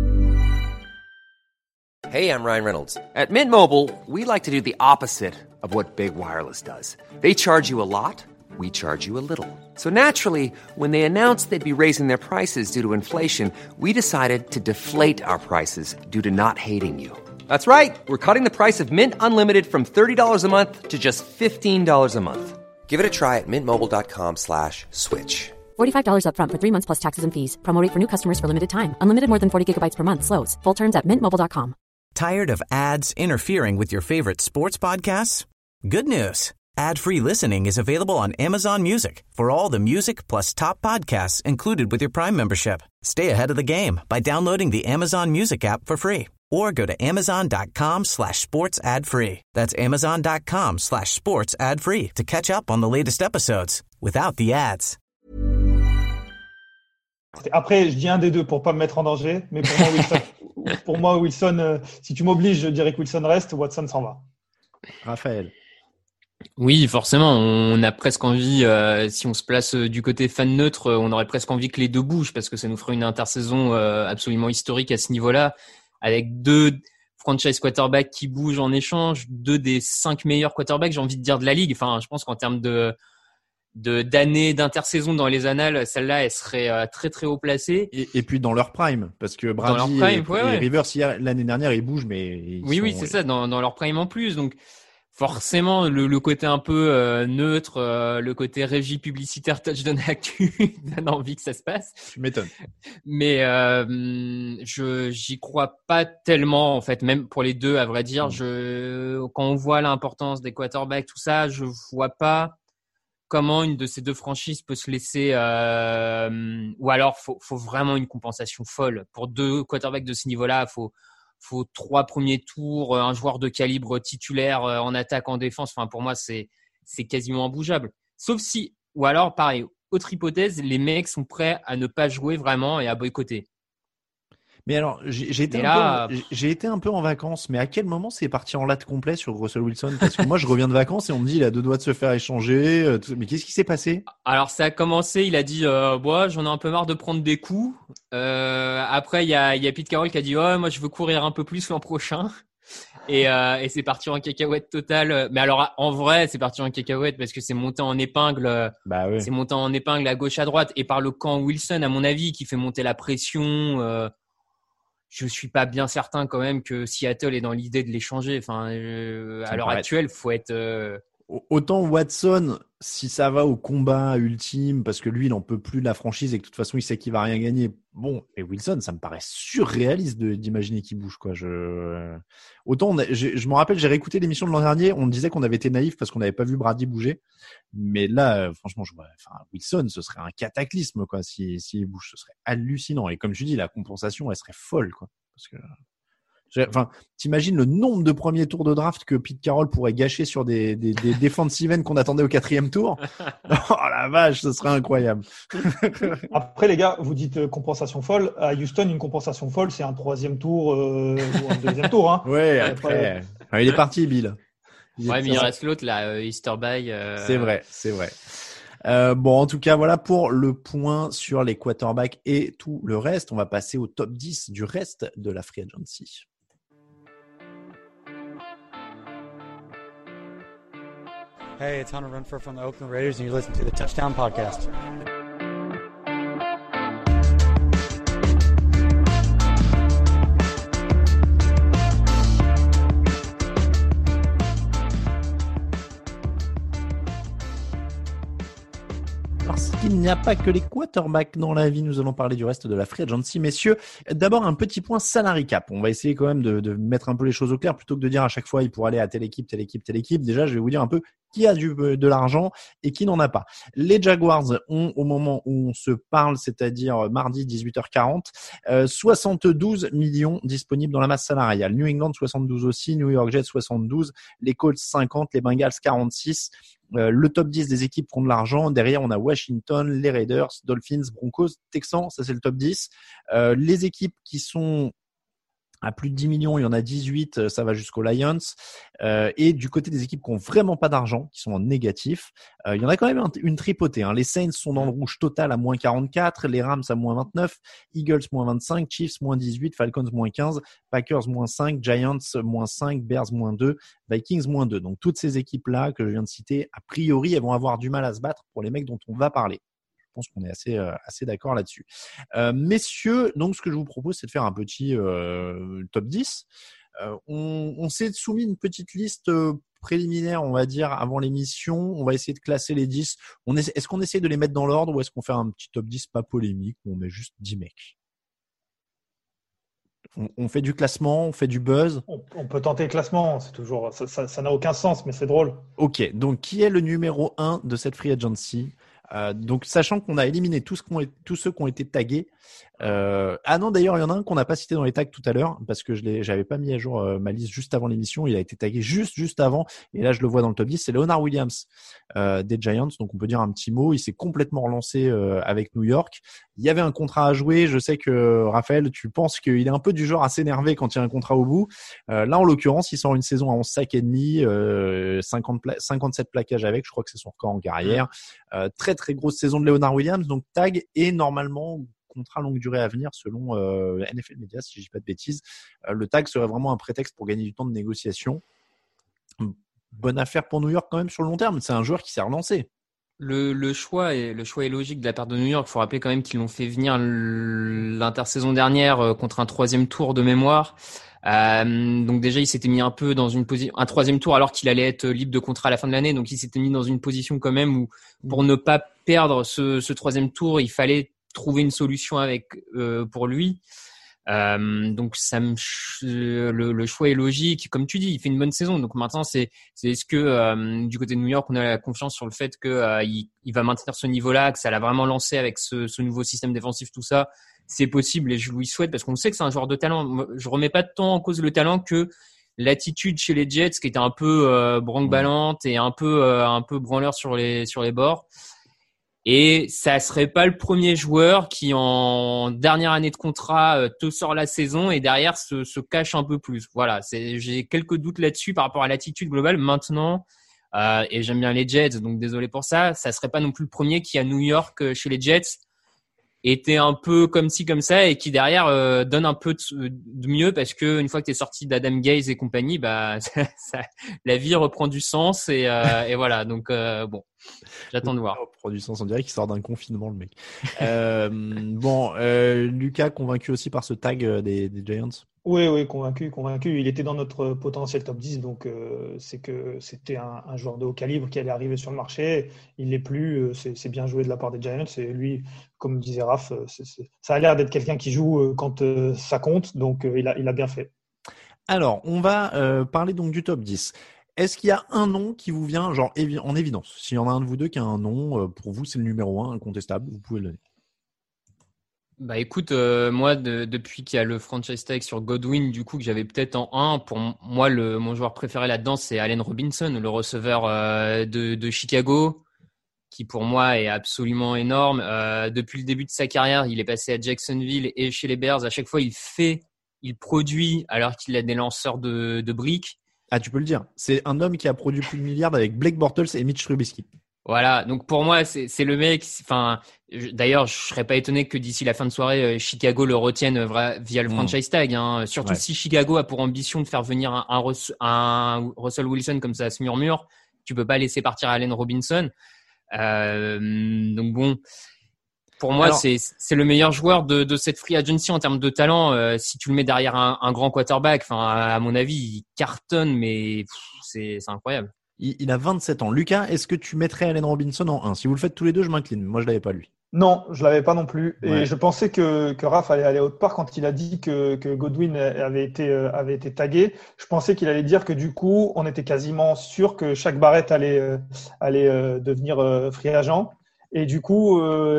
Hey, I'm Ryan Reynolds. At Mint Mobile, we like to do the opposite of what Big Wireless does. They charge you a lot. We charge you a little. So naturally, when they announced they'd be raising their prices due to inflation, we decided to deflate our prices due to not hating you. That's right. We're cutting the price of Mint Unlimited from $30 a month to just $15 a month. Give it a try at mintmobile.com/switch. $45 up front for 3 months plus taxes and fees. Promo rate for new customers for limited time. Unlimited more than 40 gigabytes per month. Slows full terms at mintmobile.com. Tired of ads interfering with your favorite sports podcasts? Good news. Ad-free listening is available on Amazon Music for all the music plus top podcasts included with your Prime membership. Stay ahead of the game by downloading the Amazon Music app for free or go to amazon.com/sports ad free. That's amazon.com/sports ad free to catch up on the latest episodes without the ads. Après, je dis un des deux pour pas me mettre en danger, mais pour moi, Wilson, si tu m'obliges, je dirais que Wilson reste, Watson s'en va. Raphaël. Oui, forcément, on a presque envie, si on se place du côté fan neutre, on aurait presque envie que les deux bougent parce que ça nous ferait une intersaison absolument historique à ce niveau-là, avec 2 franchise quarterbacks qui bougent en échange, 2 des 5 meilleurs quarterbacks, j'ai envie de dire, de la ligue. Enfin, je pense qu'en termes d'années d'intersaison dans les annales, celle-là, elle serait très très haut placée. Et puis dans leur prime, parce que Brady et Rivers, l'année dernière, ils bougent, mais oui, c'est ça, dans leur prime en plus. Donc forcément, le côté un peu neutre, le côté régie publicitaire touchdown actu donne envie que ça se passe. Tu m'étonnes. Mais j'y crois pas tellement en fait, même pour les deux, à vrai dire. Quand on voit l'importance des quarterbacks, tout ça, je vois pas comment une de ces deux franchises peut se laisser, ou alors faut vraiment une compensation folle pour 2 quarterbacks de ce niveau-là. Faut 3 premiers tours, un joueur de calibre titulaire en attaque, en défense. Enfin, pour moi, c'est quasiment imbougeable. Sauf si, ou alors, pareil, autre hypothèse, les mecs sont prêts à ne pas jouer vraiment et à boycotter. Mais alors, j'ai été un peu en vacances, mais à quel moment c'est parti en latte complet sur Russell Wilson? Parce que moi, je reviens de vacances et on me dit il a 2 doigts de se faire échanger. Mais qu'est-ce qui s'est passé? Alors, ça a commencé, il a dit j'en ai un peu marre de prendre des coups. Après, il y a Pete Carroll qui a dit moi, je veux courir un peu plus l'an prochain. Et c'est parti en cacahuète totale. Mais alors, en vrai, c'est parti en cacahuète parce que c'est monté en épingle. Oui. C'est monté en épingle à gauche, à droite. Et par le camp Wilson, à mon avis, qui fait monter la pression. Je suis pas bien certain quand même que Seattle est dans l'idée de l'échanger. Enfin, à l'heure actuelle, faut être. Autant Watson, si ça va au combat ultime, parce que lui, il en peut plus de la franchise et que de toute façon, il sait qu'il va rien gagner. Bon, et Wilson, ça me paraît surréaliste d'imaginer qu'il bouge, quoi. Autant, je me rappelle, j'ai réécouté l'émission de l'an dernier, on disait qu'on avait été naïf parce qu'on n'avait pas vu Brady bouger. Mais là, franchement, Wilson, ce serait un cataclysme, quoi. S'il bouge, ce serait hallucinant. Et comme tu dis, la compensation, elle serait folle, quoi. Parce que, t'imagines le nombre de premiers tours de draft que Pete Carroll pourrait gâcher sur des defensive ends qu'on attendait au 4e tour. Oh la vache, ce serait incroyable. Après, les gars, vous dites compensation folle. À Houston, une compensation folle, c'est un 3e tour ou un 2e tour. Hein. Ouais, après. Il est parti, Bill. Mais il reste l'autre, là, Easter Bay. C'est vrai. Bon, en tout cas, voilà pour le point sur les quarterbacks et tout le reste. On va passer au top 10 du reste de la free agency. Hey, it's Hunter Renfrow from the Oakland Raiders, and you're listening to the Touchdown Podcast. Parce qu'il n'y a pas que les quarterbacks dans la vie, nous allons parler du reste de la free agency. Messieurs, d'abord un petit point salary cap. On va essayer quand même de mettre un peu les choses au clair plutôt que de dire à chaque fois il pourrait aller à telle équipe. Déjà, je vais vous dire un peu qui a de l'argent et qui n'en a pas. Les Jaguars ont, au moment où on se parle, c'est-à-dire mardi 18h40, 72 millions disponibles dans la masse salariale. New England 72 aussi, New York Jets 72, les Colts 50, les Bengals 46. Le top 10 des équipes qui ont de l'argent. Derrière, on a Washington, les Raiders, Dolphins, Broncos, Texans. Ça, c'est le top 10. Les équipes qui sont à plus de 10 millions, il y en a 18, ça va jusqu'aux Lions. Et du côté des équipes qui n'ont vraiment pas d'argent, qui sont en négatif, il y en a quand même une tripotée. Les Saints sont dans le rouge total à moins 44, les Rams à moins 29, Eagles moins 25, Chiefs moins 18, Falcons moins 15, Packers moins 5, Giants moins 5, Bears moins 2, Vikings moins 2. Donc toutes ces équipes-là que je viens de citer, a priori, elles vont avoir du mal à se battre pour les mecs dont on va parler. Je pense qu'on est assez d'accord là-dessus. Messieurs, donc ce que je vous propose, c'est de faire un petit top 10. On s'est soumis une petite liste préliminaire, on va dire, avant l'émission. On va essayer de classer les 10. Est-ce qu'on essaie de les mettre dans l'ordre ou est-ce qu'on fait un petit top 10 pas polémique où on met juste 10 mecs? On fait du classement, on fait du buzz. On peut tenter le classement, c'est toujours ça n'a aucun sens, mais c'est drôle. Ok, donc qui est le numéro 1 de cette free agency? Donc, sachant qu'on a éliminé tous ceux qui ont été tagués, Ah non, d'ailleurs, il y en a un qu'on n'a pas cité dans les tags tout à l'heure parce que j'avais pas mis à jour ma liste juste avant l'émission. Il a été tagué juste avant et là je le vois dans le top 10. C'est Leonard Williams des Giants. Donc on peut dire un petit mot. Il s'est complètement relancé avec New York. Il y avait un contrat à jouer. Je sais que Raphaël, tu penses qu'il est un peu du genre à s'énerver quand il y a un contrat au bout. Là, en l'occurrence, il sort une saison à 11 sacs et demi, 57 plaquages avec. Je crois que c'est son record en carrière. Très très grosse saison de Leonard Williams. Donc tag et normalement contrat longue durée à venir selon NFL Media, si je dis pas de bêtises. Le tag serait vraiment un prétexte pour gagner du temps de négociation. Bonne affaire pour New York quand même sur le long terme. C'est un joueur qui s'est relancé. Le choix est logique de la part de New York. Il faut rappeler quand même qu'ils l'ont fait venir l'intersaison dernière contre un 3e tour de mémoire. Donc déjà, il s'était mis un peu dans une position, un 3e tour alors qu'il allait être libre de contrat à la fin de l'année. Donc il s'était mis dans une position quand même où pour ne pas perdre ce 3e tour, il fallait trouver une solution pour lui. Donc le choix est logique. Comme tu dis, il fait une bonne saison. Donc maintenant, c'est est-ce que du côté de New York, on a la confiance sur le fait que il va maintenir ce niveau-là, que ça l'a vraiment lancé avec ce nouveau système défensif, tout ça. C'est possible et je lui souhaite parce qu'on sait que c'est un joueur de talent. Je remets pas tant en cause le talent que l'attitude chez les Jets qui était un peu branque-ballante et un peu branleur sur les bords. Et ça serait pas le premier joueur qui, en dernière année de contrat, te sort la saison et derrière se cache un peu plus. Voilà, j'ai quelques doutes là-dessus par rapport à l'attitude globale. Maintenant, et j'aime bien les Jets, donc désolé pour ça, ça serait pas non plus le premier qui, à New York, chez les Jets, était un peu comme ci, comme ça et qui derrière donne un peu de mieux parce que une fois que t'es sorti d'Adam Gaze et compagnie, bah la vie reprend du sens et voilà. Donc bon, j'attends de voir. Reprend du sens, on dirait qu'il sort d'un confinement le mec. Lucas, convaincu aussi par ce tag des Giants? Oui, convaincu. Il était dans notre potentiel top 10, donc c'est que c'était un joueur de haut calibre qui allait arriver sur le marché. Il l'est plus, c'est bien joué de la part des Giants. Et lui, comme disait Raph, ça a l'air d'être quelqu'un qui joue quand ça compte, donc il a bien fait. Alors, on va parler donc du top 10. Est-ce qu'il y a un nom qui vous vient genre en évidence? S'il y en a un de vous deux qui a un nom, pour vous c'est le numéro 1, incontestable, vous pouvez le donner. Bah écoute, moi depuis qu'il y a le franchise tag sur Godwin, du coup que j'avais peut-être en 1, pour moi mon joueur préféré là-dedans c'est Allen Robinson, le receveur de Chicago, qui pour moi est absolument énorme. Depuis le début de sa carrière, il est passé à Jacksonville et chez les Bears. À chaque fois, il produit alors qu'il a des lanceurs de briques. Ah, tu peux le dire. C'est un homme qui a produit plus de milliards avec Blake Bortles et Mitch Trubisky. Voilà, donc pour moi c'est le mec. Enfin, d'ailleurs, je serais pas étonné que d'ici la fin de soirée, Chicago le retienne via le franchise tag. Hein. Surtout si Chicago a pour ambition de faire venir un Russell Wilson comme ça se murmure, tu peux pas laisser partir Allen Robinson. Donc bon, pour moi c'est le meilleur joueur de cette free agency en termes de talent. Si tu le mets derrière un grand quarterback, enfin à mon avis, il cartonne, mais c'est incroyable. Il a 27 ans. Lucas, est-ce que tu mettrais Allen Robinson en 1? Si vous le faites tous les deux, je m'incline. Moi, je l'avais pas lui. Non, je l'avais pas non plus. Ouais. Et je pensais que Raph allait aller autre part quand il a dit que Godwin avait été tagué. Je pensais qu'il allait dire que du coup, on était quasiment sûr que Shaq Barrett allait devenir free agent. Et du coup,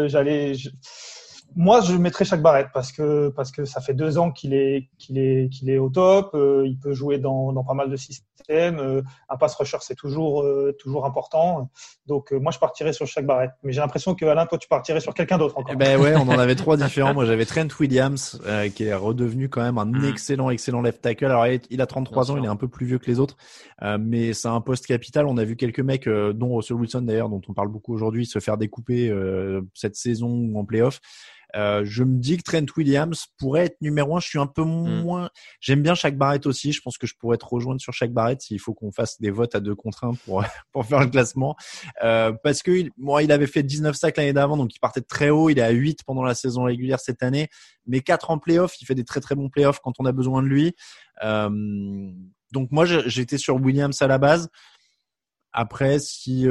moi, je mettrais Shaq Barrett parce que ça fait 2 ans qu'il est au top. Il peut jouer dans pas mal de systèmes. Un pass rusher, c'est toujours important. Donc, moi, je partirais sur Shaq Barrett. Mais j'ai l'impression que Alain, toi, tu partirais sur quelqu'un d'autre encore. Ben ouais, on en avait 3 différents. Moi, j'avais Trent Williams, qui est redevenu quand même un excellent left tackle. Alors, il a 33 ans, il est un peu plus vieux que les autres, mais c'est un poste capital. On a vu quelques mecs, dont Russell Wilson d'ailleurs, dont on parle beaucoup aujourd'hui, se faire découper cette saison ou en playoff. Je me dis que Trent Williams pourrait être numéro 1. Je suis un peu moins. J'aime bien Shaq Barrett aussi. Je pense que je pourrais te rejoindre sur Shaq Barrett s'il faut qu'on fasse des votes à 2 contre 1 pour faire le classement. Parce que il avait fait 19 sacs l'année d'avant, donc il partait de très haut. Il est à 8 pendant la saison régulière cette année, mais 4 en playoff. Il fait des très très bons playoffs quand on a besoin de lui. Donc moi, j'étais sur Williams à la base. Après, si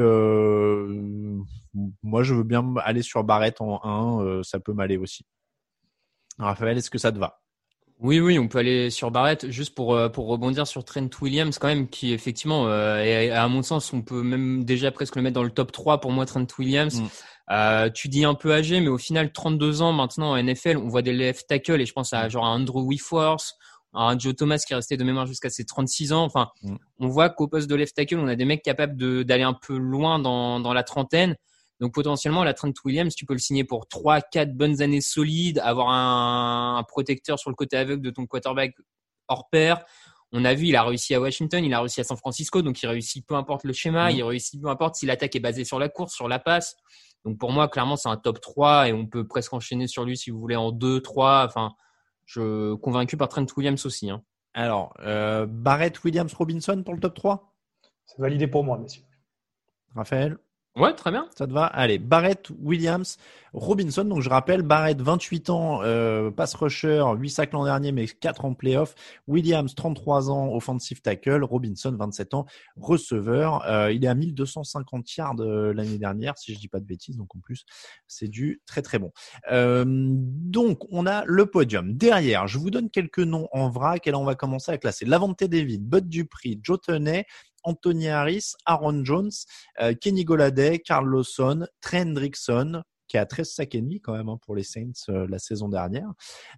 moi je veux bien aller sur Barrett en 1, ça peut m'aller aussi. Raphaël, est-ce que ça te va? Oui, on peut aller sur Barrett juste pour rebondir sur Trent Williams quand même, qui effectivement, et à mon sens, on peut même déjà presque le mettre dans le top 3 pour moi, Trent Williams. Tu dis un peu âgé, mais au final, 32 ans maintenant en NFL, on voit des left tackle et je pense à genre à Andrew Whitworth, à un Joe Thomas qui est resté de mémoire jusqu'à ses 36 ans. Enfin, on voit qu'au poste de left tackle, on a des mecs capables d'aller un peu loin dans la trentaine. Donc potentiellement, la Trent Williams, tu peux le signer pour 3-4 bonnes années solides, avoir un protecteur sur le côté aveugle de ton quarterback hors pair. On a vu, il a réussi à Washington, il a réussi à San Francisco, donc il réussit peu importe le schéma, il réussit peu importe si l'attaque est basée sur la course, sur la passe. Donc pour moi, clairement, c'est un top 3 et on peut presque enchaîner sur lui si vous voulez en 2, 3. Enfin, je suis convaincu par Trent Williams aussi. Hein. Alors, Barrett, Williams, Robinson pour le top 3 ? C'est validé pour moi, messieurs. Raphaël ? Ouais, très bien. Ça te va ? Allez, Barrett, Williams, Robinson. Donc, je rappelle, Barrett, 28 ans, pass rusher, 8 sacs l'an dernier, mais 4 en playoff. Williams, 33 ans, offensive tackle. Robinson, 27 ans, receveur. Il est à 1250 yards l'année dernière, si je dis pas de bêtises. Donc, en plus, c'est du très, très bon. Donc, on a le podium. Derrière, je vous donne quelques noms en vrac et là, on va commencer à classer. Lavonte David, Bud Dupree, Joe Tunney, Anthony Harris, Aaron Jones, Kenny Golladay, Carl Lawson, Trey Hendrickson, qui a 13 sacs et demi quand même pour les Saints la saison dernière.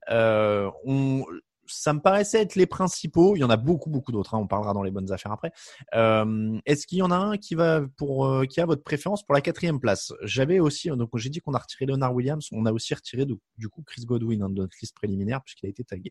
Ça me paraissait être les principaux. Il y en a beaucoup d'autres. On parlera dans les bonnes affaires après. Est-ce qu'il y en a un qui a votre préférence pour la 4e place ? J'avais aussi, donc j'ai dit qu'on a retiré Leonard Williams. On a aussi retiré du coup Chris Godwin de notre liste préliminaire puisqu'il a été tagué.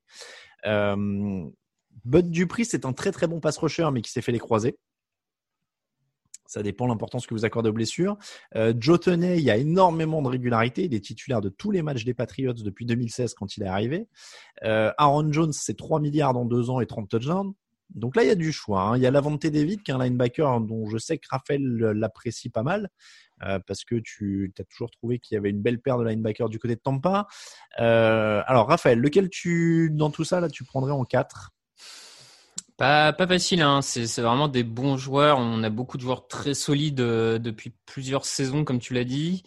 Bud Dupree, c'est un très très bon pass rusher, mais qui s'est fait les croisés. Ça dépend de l'importance que vous accordez aux blessures. Joe Tunney, il y a énormément de régularité. Il est titulaire de tous les matchs des Patriots depuis 2016 quand il est arrivé. Aaron Jones, c'est 3 milliards en 2 ans et 30 touchdowns. Donc là, il y a du choix. Il y a Lavonte David, qui est un linebacker dont je sais que Raphaël l'apprécie pas mal. Parce que tu as toujours trouvé qu'il y avait une belle paire de linebackers du côté de Tampa. Alors, Raphaël, lequel dans tout ça, là, tu prendrais en 4 ? Pas facile, hein. C'est vraiment des bons joueurs. On a beaucoup de joueurs très solides depuis plusieurs saisons, comme tu l'as dit.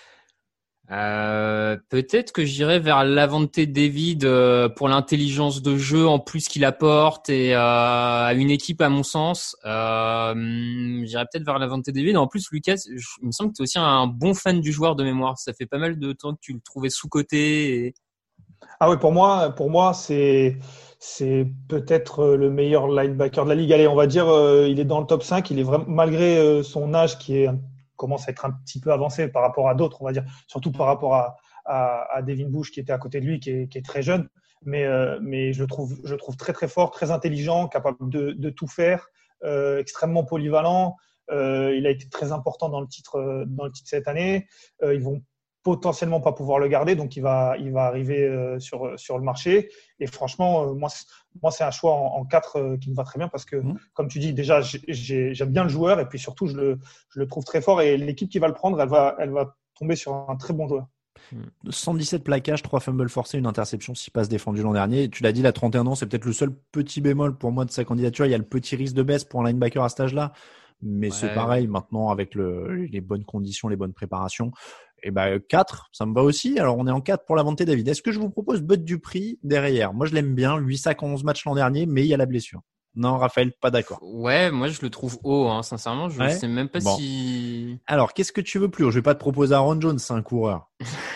Peut-être que j'irais vers Lavonte David pour l'intelligence de jeu en plus qu'il apporte et à une équipe, à mon sens. J'irais peut-être vers Lavonte David. En plus, Lucas, il me semble que tu es aussi un bon fan du joueur de mémoire. Ça fait pas mal de temps que tu le trouvais sous-coté. Ah oui, pour moi, c'est peut-être le meilleur linebacker de la ligue. Allez, on va dire, il est dans le top 5. Il est vraiment, malgré son âge qui commence à être un petit peu avancé par rapport à d'autres, on va dire, surtout par rapport à Devin Bush qui était à côté de lui, qui est très jeune. Mais je le trouve très très fort, très intelligent, capable de tout faire, extrêmement polyvalent. Il a été très important dans le titre cette année. Ils vont potentiellement pas pouvoir le garder, donc il va arriver sur le marché. Et franchement, moi c'est un choix en 4 qui me va très bien parce que, comme tu dis, déjà j'aime bien le joueur et puis surtout je le trouve très fort et l'équipe qui va le prendre, elle va tomber sur un très bon joueur. 117 plaquages, 3 fumbles forcés, une interception, 6 passes défendues l'an dernier. Tu l'as dit, il a 31 ans, c'est peut-être le seul petit bémol pour moi de sa candidature. Il y a le petit risque de baisse pour un linebacker à cet âge-là, mais c'est pareil maintenant avec les bonnes conditions, les bonnes préparations. Et 4, ça me va aussi. Alors, on est en 4 pour Lavonte David. Est-ce que je vous propose Bud Dupree derrière ? Moi, je l'aime bien. 8 sacs en 11 matchs l'an dernier, mais il y a la blessure. Non, Raphaël, pas d'accord. Ouais, moi, je le trouve haut, hein. Sincèrement, je sais même pas si… Alors, qu'est-ce que tu veux plus haut ? Je vais pas te proposer Aaron Jones, c'est un coureur.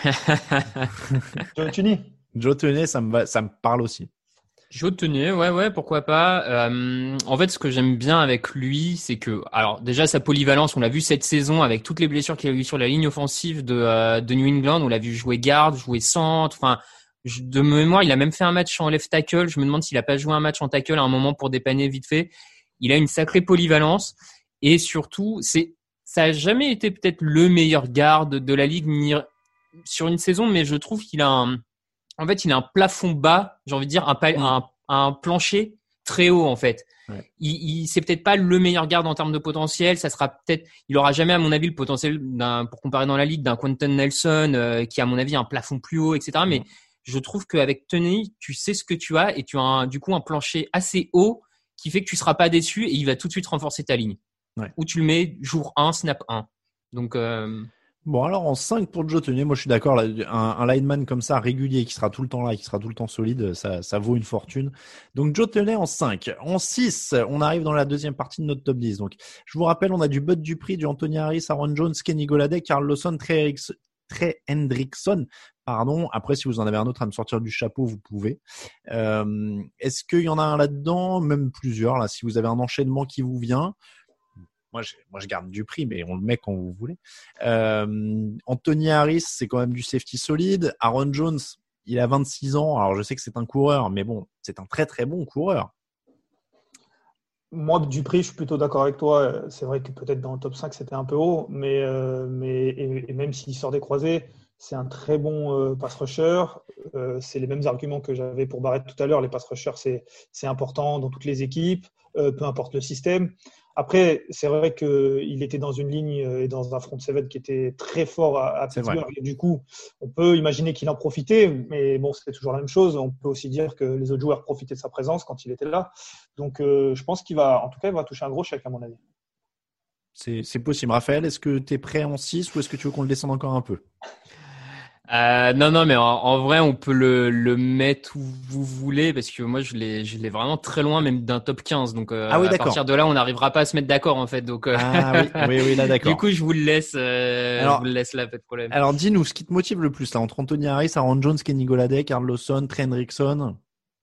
Joe Tunney, ça me parle aussi. Joe Tunney, ouais, pourquoi pas. En fait, ce que j'aime bien avec lui, c'est que, alors déjà sa polyvalence, on l'a vu cette saison avec toutes les blessures qu'il a eu sur la ligne offensive de New England. On l'a vu jouer garde, jouer centre. Enfin, de mémoire, il a même fait un match en left tackle. Je me demande s'il a pas joué un match en tackle à un moment pour dépanner vite fait. Il a une sacrée polyvalence et surtout, ça a jamais été peut-être le meilleur garde de la ligue sur une saison, mais je trouve qu'il a il a un plafond bas, j'ai envie de dire un plancher très haut en fait. Ouais. C'est peut-être pas le meilleur garde en termes de potentiel, il aura jamais à mon avis le potentiel pour comparer dans la ligue d'un Quentin Nelson qui à mon avis a un plafond plus haut, etc. Mais je trouve qu'avec Tunney, tu sais ce que tu as et tu as du coup un plancher assez haut qui fait que tu seras pas déçu et il va tout de suite renforcer ta ligne. Ouais. Ou tu le mets jour 1, snap 1. Donc Bon, alors en 5 pour Joe Toney, moi je suis d'accord, là, un lineman comme ça, régulier, qui sera tout le temps là, qui sera tout le temps solide, ça vaut une fortune. Donc Joe Toney en 5. En 6, on arrive dans la deuxième partie de notre top 10. Donc je vous rappelle, on a du Bud Dupree, du Anthony Harris, Aaron Jones, Kenny Golladay, Carl Lawson, Trey Hendrickson. Pardon. Après, si vous en avez un autre à me sortir du chapeau, vous pouvez. Est-ce qu'il y en a un là-dedans, même plusieurs là, si vous avez un enchaînement qui vous vient? Moi, je garde Dupree, mais on le met quand vous voulez. Anthony Harris, c'est quand même du safety solide. Aaron Jones, il a 26 ans. Alors, je sais que c'est un coureur, mais bon, c'est un très, très bon coureur. Moi, Dupree, je suis plutôt d'accord avec toi. C'est vrai que peut-être dans le top 5, c'était un peu haut, mais même s'il sort des croisés, c'est un très bon pass rusher. C'est les mêmes arguments que j'avais pour Barrett tout à l'heure. Les pass rushers, c'est important dans toutes les équipes, peu importe le système. Après, c'est vrai qu'il était dans une ligne et dans un front seven qui était très fort à Pittsburgh. Et du coup, on peut imaginer qu'il en profitait, mais bon, c'est toujours la même chose. On peut aussi dire que les autres joueurs profitaient de sa présence quand il était là. Donc, je pense qu'il va toucher un gros chèque, à mon avis. C'est possible. Raphaël, est-ce que tu es prêt en 6 ou est-ce que tu veux qu'on le descende encore un peu? Non, mais en vrai, on peut le mettre où vous voulez parce que moi, je l'ai vraiment très loin, même d'un top 15. Donc, à partir de là, on n'arrivera pas à se mettre d'accord, en fait. Donc, oui, là, d'accord. Du coup, je vous le laisse, je vous le laisse là, pas de problème. Alors, dis-nous, ce qui te motive le plus, là, entre Anthony Harris, Aaron Jones, Kenny Golladay, Carl Lawson, Trey Hendrickson.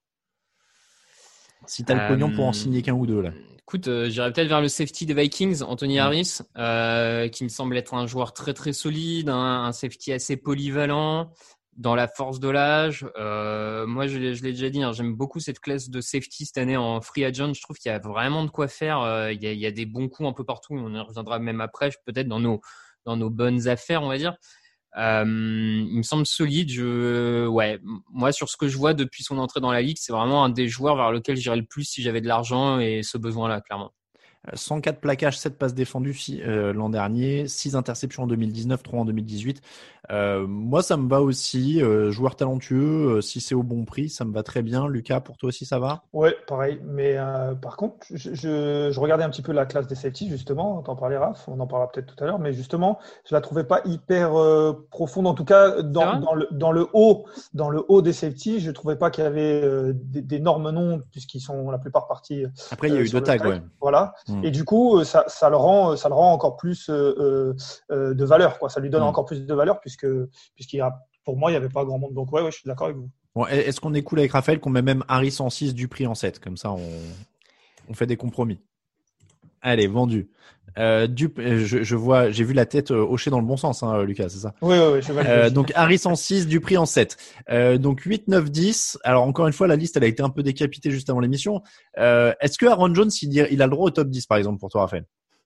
Si t'as le pognon pour en signer qu'un ou deux, là. Écoute, j'irais peut-être vers le safety des Vikings, Anthony Harris, qui me semble être un joueur très très solide, un safety assez polyvalent, dans la force de l'âge. Moi, je l'ai déjà dit, j'aime beaucoup cette classe de safety cette année en free agent. Je trouve qu'il y a vraiment de quoi faire. Il y a des bons coups un peu partout. On y reviendra même après, peut-être dans nos bonnes affaires, on va dire. Il me semble solide. Moi, sur ce que je vois depuis son entrée dans la ligue, c'est vraiment un des joueurs vers lequel j'irais le plus si j'avais de l'argent et ce besoin-là, clairement. 104 plaquages, 7 passes défendues l'an dernier, 6 interceptions en 2019, 3 en 2018. Moi, ça me va aussi. Joueur talentueux, si c'est au bon prix, ça me va très bien. Lucas, pour toi aussi, ça va? Ouais, pareil. Mais par contre, je regardais un petit peu la classe des safety, justement. T'en parlais, Raph. On en parlera peut-être tout à l'heure. Mais justement, je la trouvais pas hyper profonde. En tout cas, dans le haut des safety, je trouvais pas qu'il y avait d'énormes noms, puisqu'ils sont la plupart partis. Après, il y a eu deux tags, ouais. Voilà. Et du coup, ça le rend encore plus de valeur, quoi. Ça lui donne encore plus de valeur pour moi, il n'y avait pas grand monde. Donc, ouais, je suis d'accord avec vous. Bon, est-ce qu'on est cool avec Raphaël qu'on met même Harris en 6, Dupree en 7? Comme ça, on fait des compromis. Allez, vendu. J'ai vu la tête hocher dans le bon sens, Lucas, c'est ça? Oui, je valide. Donc, Harris en 6, Dupree en 7. Donc, 8, 9, 10. Alors, encore une fois, la liste, elle a été un peu décapitée juste avant l'émission. Est-ce que Aaron Jones, il a le droit au top 10, par exemple, pour toi, Raphaël?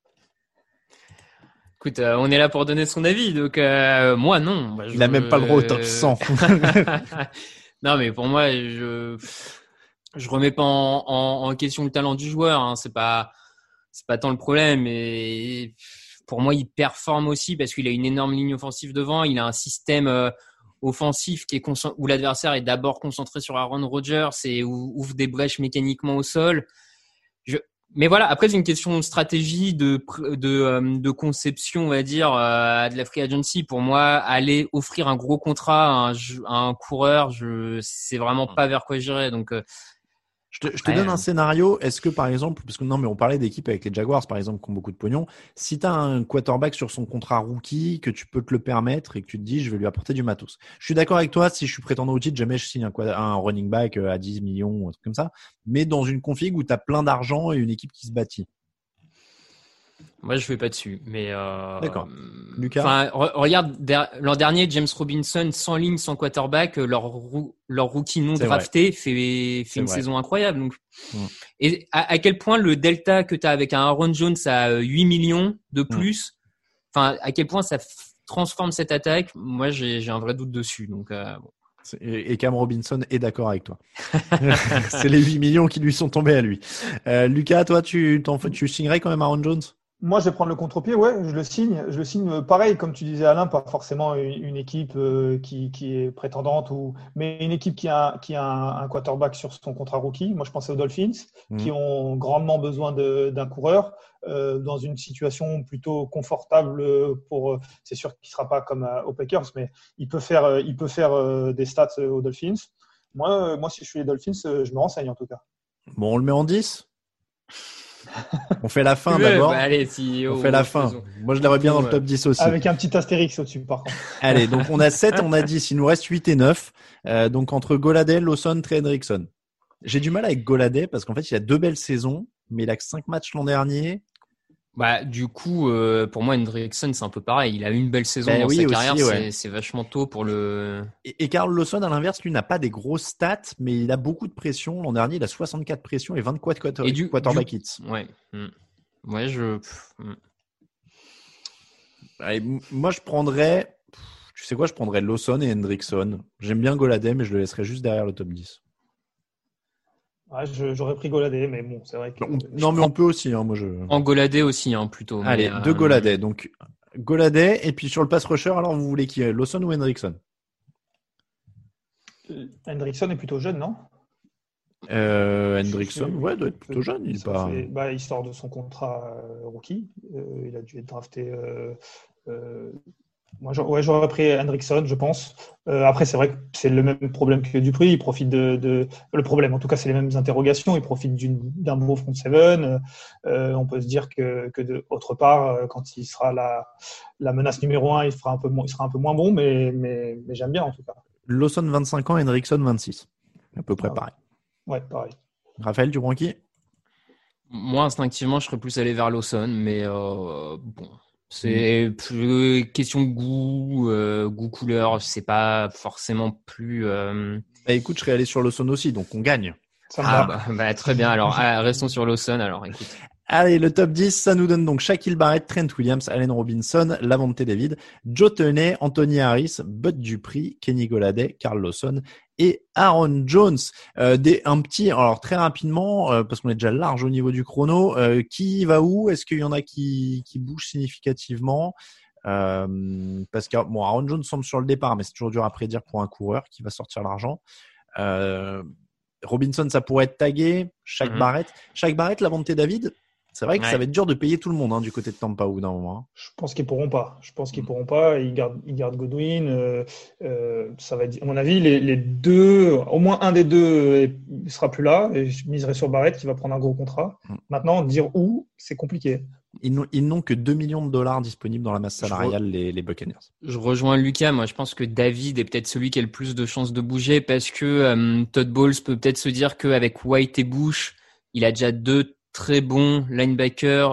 Écoute, on est là pour donner son avis, donc moi, non. Il a même pas le droit au top 100. Non, mais pour moi, je remets pas en question le talent du joueur, c'est pas tant le problème. Et pour moi, il performe aussi parce qu'il a une énorme ligne offensive devant. Il a un système offensif où l'adversaire est d'abord concentré sur Aaron Rodgers et ouvre des brèches mécaniquement au sol. Mais voilà, après c'est une question de stratégie, de conception, on va dire, de la free agency. Pour moi, aller offrir un gros contrat à un coureur, c'est vraiment pas vers quoi j'irais. Donc Je te donne un scénario. Est-ce que, par exemple, parce que non, mais on parlait d'équipes avec les Jaguars, par exemple, qui ont beaucoup de pognon. Si tu as un quarterback sur son contrat rookie, que tu peux te le permettre et que tu te dis, je vais lui apporter du matos. Je suis d'accord avec toi. Si je suis prétendant au titre, jamais je signe un running back à 10 millions ou un truc comme ça. Mais dans une config où tu as plein d'argent et une équipe qui se bâtit. Moi, je vais pas dessus, mais d'accord. Lucas. Regarde, l'an dernier, James Robinson, sans ligne, sans quarterback, leur rookie non drafté fait une saison incroyable. Donc, et à quel point le delta que tu as avec un Aaron Jones à 8 millions de plus, à quel point ça transforme cette attaque, moi, j'ai un vrai doute dessus. Donc, bon. Et Cam Robinson est d'accord avec toi. C'est les 8 millions qui lui sont tombés à lui. Lucas, toi, tu signerais quand même Aaron Jones? Moi, je vais prendre le contre-pied, ouais, je le signe. Pareil, comme tu disais, Alain, pas forcément une équipe qui est prétendante, mais une équipe qui a un quarterback sur son contrat rookie. Moi, je pensais aux Dolphins, qui ont grandement besoin d'un coureur dans une situation plutôt confortable c'est sûr qu'il ne sera pas comme aux Packers, mais il peut faire des stats aux Dolphins. Moi, si je suis les Dolphins, je me renseigne en tout cas. Bon, on le met en 10 ? On fait la fin d'abord. Allez, on fait la fin. Moi, je l'aurais bien dans le top 10 aussi. Avec un petit astérix au-dessus, par contre. Allez, donc on a 7, on a 10. Il nous reste 8 et 9. Donc entre Golladay, Lawson, Trey Hendrickson. J'ai du mal avec Golladay parce qu'en fait, il a 2 belles saisons, mais il a que 5 matchs l'an dernier. Du coup, pour moi, Hendrickson, c'est un peu pareil. Il a eu une belle saison dans sa carrière. Ouais. C'est vachement tôt pour le. Et Carl Lawson, à l'inverse, lui n'a pas des grosses stats, mais il a beaucoup de pression. L'an dernier, il a 64 pressions et 24 quarterback hits. Ouais. Ouais, Allez, moi, je prendrais. Tu sais quoi, je prendrais Lawson et Hendrickson. J'aime bien Golladay, mais je le laisserais juste derrière le top 10. Ouais, j'aurais pris Golladay, mais bon, c'est vrai que. Non, mais on peut aussi. Moi, En Golladay aussi, plutôt. Allez, deux Golladay. Donc, Golladay, et puis sur le pass rusher, alors vous voulez qui ? Lawson ou Hendrickson ? Hendrickson est plutôt jeune, non ? Hendrickson, ouais, doit être plutôt jeune. Il sort de son contrat rookie. Il a dû être drafté. Moi, j'aurais pris Hendrickson, je pense. Après, c'est vrai que c'est le même problème que Dupree. Il profite le problème, en tout cas, c'est les mêmes interrogations. Il profite d'un beau front seven. On peut se dire que autre part, quand il sera la menace numéro 1, il sera un peu moins bon, mais j'aime bien en tout cas. Lawson 25 ans, Hendrickson 26. À peu près pareil. Ouais, pareil. Raphaël, tu prends qui ? Moi, instinctivement, je serais plus allé vers Lawson, mais bon. C'est plus question de goût couleur, c'est pas forcément plus. Écoute, je serais allé sur Lawson aussi, donc on gagne. Ça me va. Très bien. Alors, restons sur Lawson. Alors, écoute. Allez, le top 10, ça nous donne donc Shaquille Barrett, Trent Williams, Allen Robinson, Lavonte David, Joe Thuney, Anthony Harris, Bud Dupree, Kenny Golladay, Carl Lawson et Aaron Jones. Alors très rapidement, parce qu'on est déjà large au niveau du chrono, qui va où ? Est-ce qu'il y en a qui bougent significativement ? Parce que Aaron Jones semble sur le départ, mais c'est toujours dur à prédire pour un coureur qui va sortir l'argent. Robinson, ça pourrait être tagué. Shaq Barrett, Lavonte David. C'est vrai que ça va être dur de payer tout le monde du côté de Tampa ou d'un moment. Je pense qu'ils pourront pas. Ils gardent Godwin. Ça va être, à mon avis, les deux, au moins un des deux sera plus là. Et je miserai sur Barrett qui va prendre un gros contrat. Maintenant, dire où, c'est compliqué. Ils n'ont que 2 millions de dollars disponibles dans la masse salariale, les Buccaneers. Je rejoins Lucas. Moi, je pense que David est peut-être celui qui a le plus de chances de bouger parce que Todd Bowles peut peut-être se dire qu'avec White et Bush, il a déjà 2 très bons linebackers.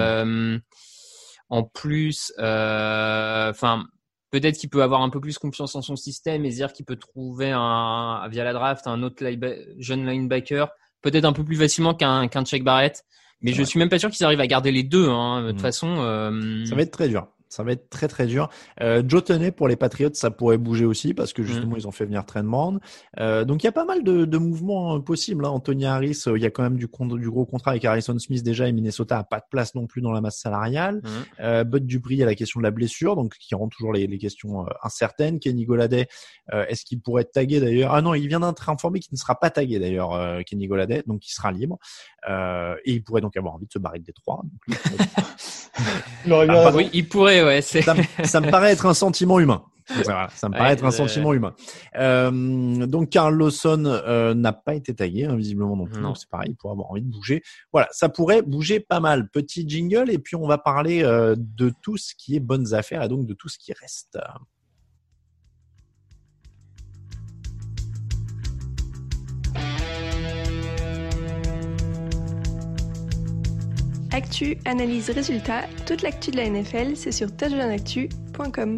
En plus, peut-être qu'il peut avoir un peu plus confiance en son système et dire qu'il peut trouver via la draft un autre jeune linebacker, peut-être un peu plus facilement qu'un Shaq Barrett. Mais je suis même pas sûr qu'ils arrivent à garder les deux. De toute façon, ça va être très dur. Ça va être très très dur. Joe Thuney pour les Patriots, ça pourrait bouger aussi parce que justement ils ont fait venir Trent Brown. Donc il y a pas mal de mouvements possibles. Anthony Harris, il y a quand même du gros contrat avec Harrison Smith déjà et Minnesota a pas de place non plus dans la masse salariale. Bud Dupree, il y a la question de la blessure, donc qui rend toujours les questions incertaines. Kenny Golladay, est-ce qu'il pourrait être tagué d'ailleurs ? Ah non, il vient d'être informé qu'il ne sera pas tagué d'ailleurs, Kenny Golladay, donc il sera libre. Et il pourrait donc avoir envie de se barrer de Détroit. Oui, il pourrait. Ouais, ça me paraît être un sentiment humain. Ça me paraît être un sentiment humain. Donc Carl Lawson n'a pas été tagué, visiblement non plus. Donc c'est pareil, il pourrait avoir envie de bouger. Voilà, ça pourrait bouger pas mal. Petit jingle et puis on va parler de tout ce qui est bonnes affaires et donc de tout ce qui reste. Actu, analyse, résultat, toute l'actu de la NFL, c'est sur touchdownactu.com.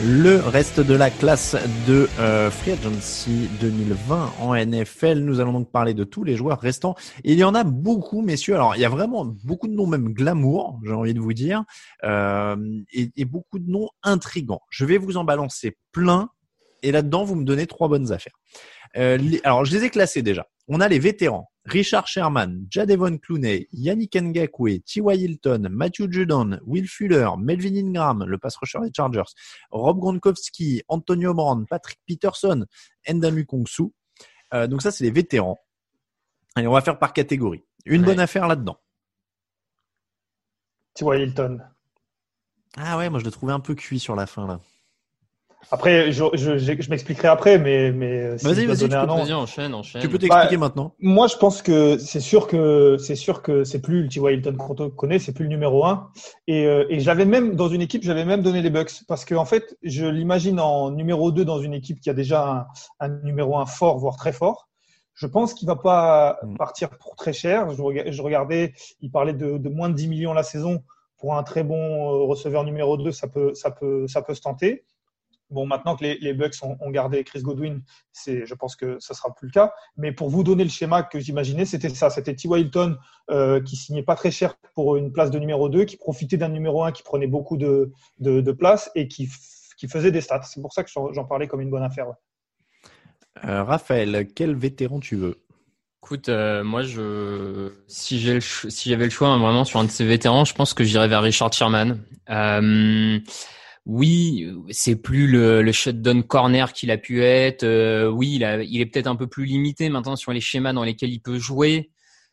Le reste de la classe de Free Agency 2020 en NFL. Nous allons donc parler de tous les joueurs restants. Il y en a beaucoup, messieurs. Alors, il y a vraiment beaucoup de noms, même glamour, j'ai envie de vous dire, et beaucoup de noms intrigants. Je vais vous en balancer plein, et là-dedans, vous me donnez 3 bonnes affaires. Alors, je les ai classés déjà. On a les vétérans. Richard Sherman, Jadevon Clowney, Yannick Ngakoue, T.Y. Hilton, Matthew Judon, Will Fuller, Melvin Ingram, le pass rusher des Chargers, Rob Gronkowski, Antonio Brown, Patrick Peterson, Ndamu Kongsu. Donc ça, c'est les vétérans. Allez, on va faire par catégorie. Une bonne affaire là-dedans. T.Y. Hilton. Ah ouais, moi je le trouvais un peu cuit sur la fin là. Après, je m'expliquerai après, mais si vas-y, vas-y, enchaîne. Tu peux t'expliquer maintenant. Moi, je pense que c'est sûr que c'est plus le T.Y. Hilton qu'on connaît, c'est plus le numéro 1. Et j'avais même dans une équipe, j'avais même donné les Bucks parce que en fait, je l'imagine en numéro 2 dans une équipe qui a déjà un numéro 1 fort, voire très fort. Je pense qu'il va pas partir pour très cher. Je regardais, il parlait de moins de 10 millions la saison pour un très bon receveur numéro 2, ça peut se tenter. Bon, maintenant que les Bucks ont gardé Chris Godwin, je pense que ça sera plus le cas. Mais pour vous donner le schéma que j'imaginais, c'était ça. C'était T.Y. Hilton qui signait pas très cher pour une place de numéro 2, qui profitait d'un numéro 1 qui prenait beaucoup de place et qui faisait des stats. C'est pour ça que j'en parlais comme une bonne affaire. Ouais. Raphaël, quel vétéran tu veux? Écoute, moi, si j'avais le choix vraiment sur un de ces vétérans, je pense que j'irais vers Richard Sherman. Oui, c'est plus le shutdown corner qu'il a pu être. Oui, il est peut-être un peu plus limité maintenant sur les schémas dans lesquels il peut jouer.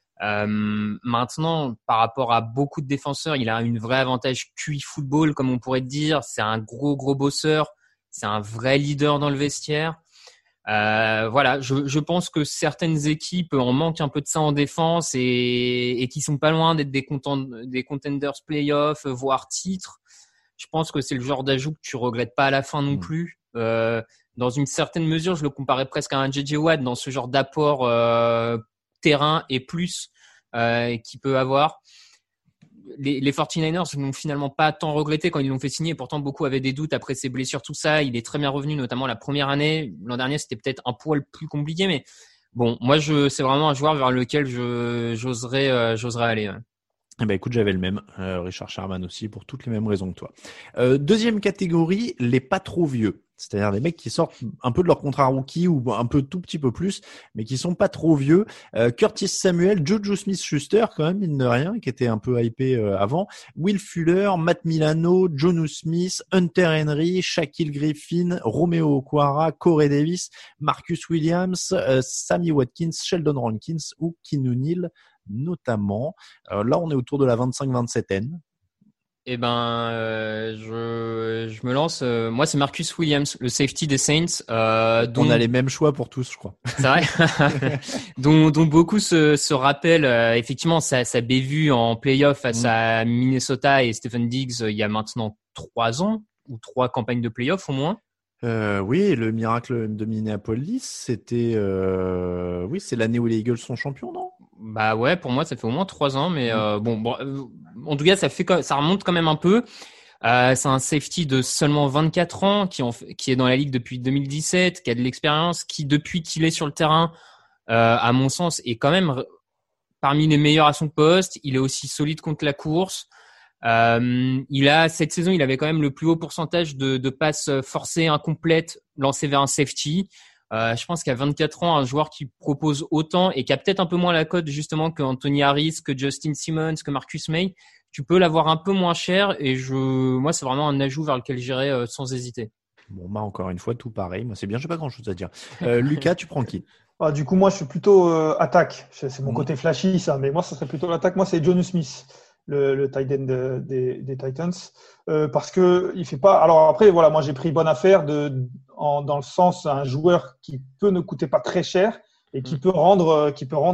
Maintenant, par rapport à beaucoup de défenseurs, il a un vrai avantage QI football, comme on pourrait dire. C'est un gros bosseur. C'est un vrai leader dans le vestiaire. Voilà, je pense que certaines équipes en manquent un peu de ça en défense et qui sont pas loin d'être des contenders playoffs, voire titres. Je pense que c'est le genre d'ajout que tu regrettes pas à la fin non plus. Dans une certaine mesure, je le comparais presque à un J.J. Watt dans ce genre d'apport terrain et plus qu'il peut avoir. Les 49ers n'ont finalement pas tant regretté quand ils l'ont fait signer. Pourtant, beaucoup avaient des doutes après ses blessures, tout ça. Il est très bien revenu, notamment la première année. L'an dernier, c'était peut-être un poil plus compliqué, mais bon, moi, c'est vraiment un joueur vers lequel j'oserais aller. Ouais. Eh ben écoute, j'avais le même, Richard Sherman aussi, pour toutes les mêmes raisons que toi. Deuxième catégorie, les pas trop vieux. C'est-à-dire les mecs qui sortent un peu de leur contrat rookie ou un peu tout petit peu plus, mais qui sont pas trop vieux. Curtis Samuel, Juju Smith-Schuster, quand même, mine de rien, qui était un peu hypé avant. Will Fuller, Matt Milano, Jonnu Smith, Hunter Henry, Shaquille Griffin, Romeo Okwara, Corey Davis, Marcus Williams, Sammy Watkins, Sheldon Rankins ou Keanu Neal notamment. Là, on est autour de la 25-27N. Eh ben, je me lance. Moi, c'est Marcus Williams, le safety des Saints. Dont on a les mêmes choix pour tous, je crois. C'est vrai. dont beaucoup se rappellent effectivement sa bévue en playoff face à Minnesota et Stephen Diggs il y a maintenant 3 ans ou 3 campagnes de playoff au moins. Oui, le miracle de Minneapolis, c'était c'est l'année où les Eagles sont champions, non? Bah ouais, pour moi ça fait au moins 3 ans, mais bon, en tout cas ça remonte quand même un peu. C'est un safety de seulement 24 ans qui est dans la ligue depuis 2017, qui a de l'expérience, qui depuis qu'il est sur le terrain, à mon sens, est quand même parmi les meilleurs à son poste. Il est aussi solide contre la course. Cette saison, il avait quand même le plus haut pourcentage de passes forcées incomplètes lancées vers un safety. Je pense qu'à 24 ans, un joueur qui propose autant et qui a peut-être un peu moins la cote justement que Anthony Harris, que Justin Simmons, que Marcus May, tu peux l'avoir un peu moins cher et moi c'est vraiment un ajout vers lequel j'irai sans hésiter. Bon, bah encore une fois tout pareil. Moi c'est bien, j'ai pas grand chose à dire. Lucas, tu prends qui? Du coup, moi je suis plutôt attaque. C'est mon côté flashy ça, mais moi ça serait plutôt l'attaque. Moi c'est Jonnu Smith, le tight end des Titans, parce que il fait pas. Alors après voilà, moi j'ai pris bonne affaire dans le sens un joueur qui peut ne coûter pas très cher et qui peut rendre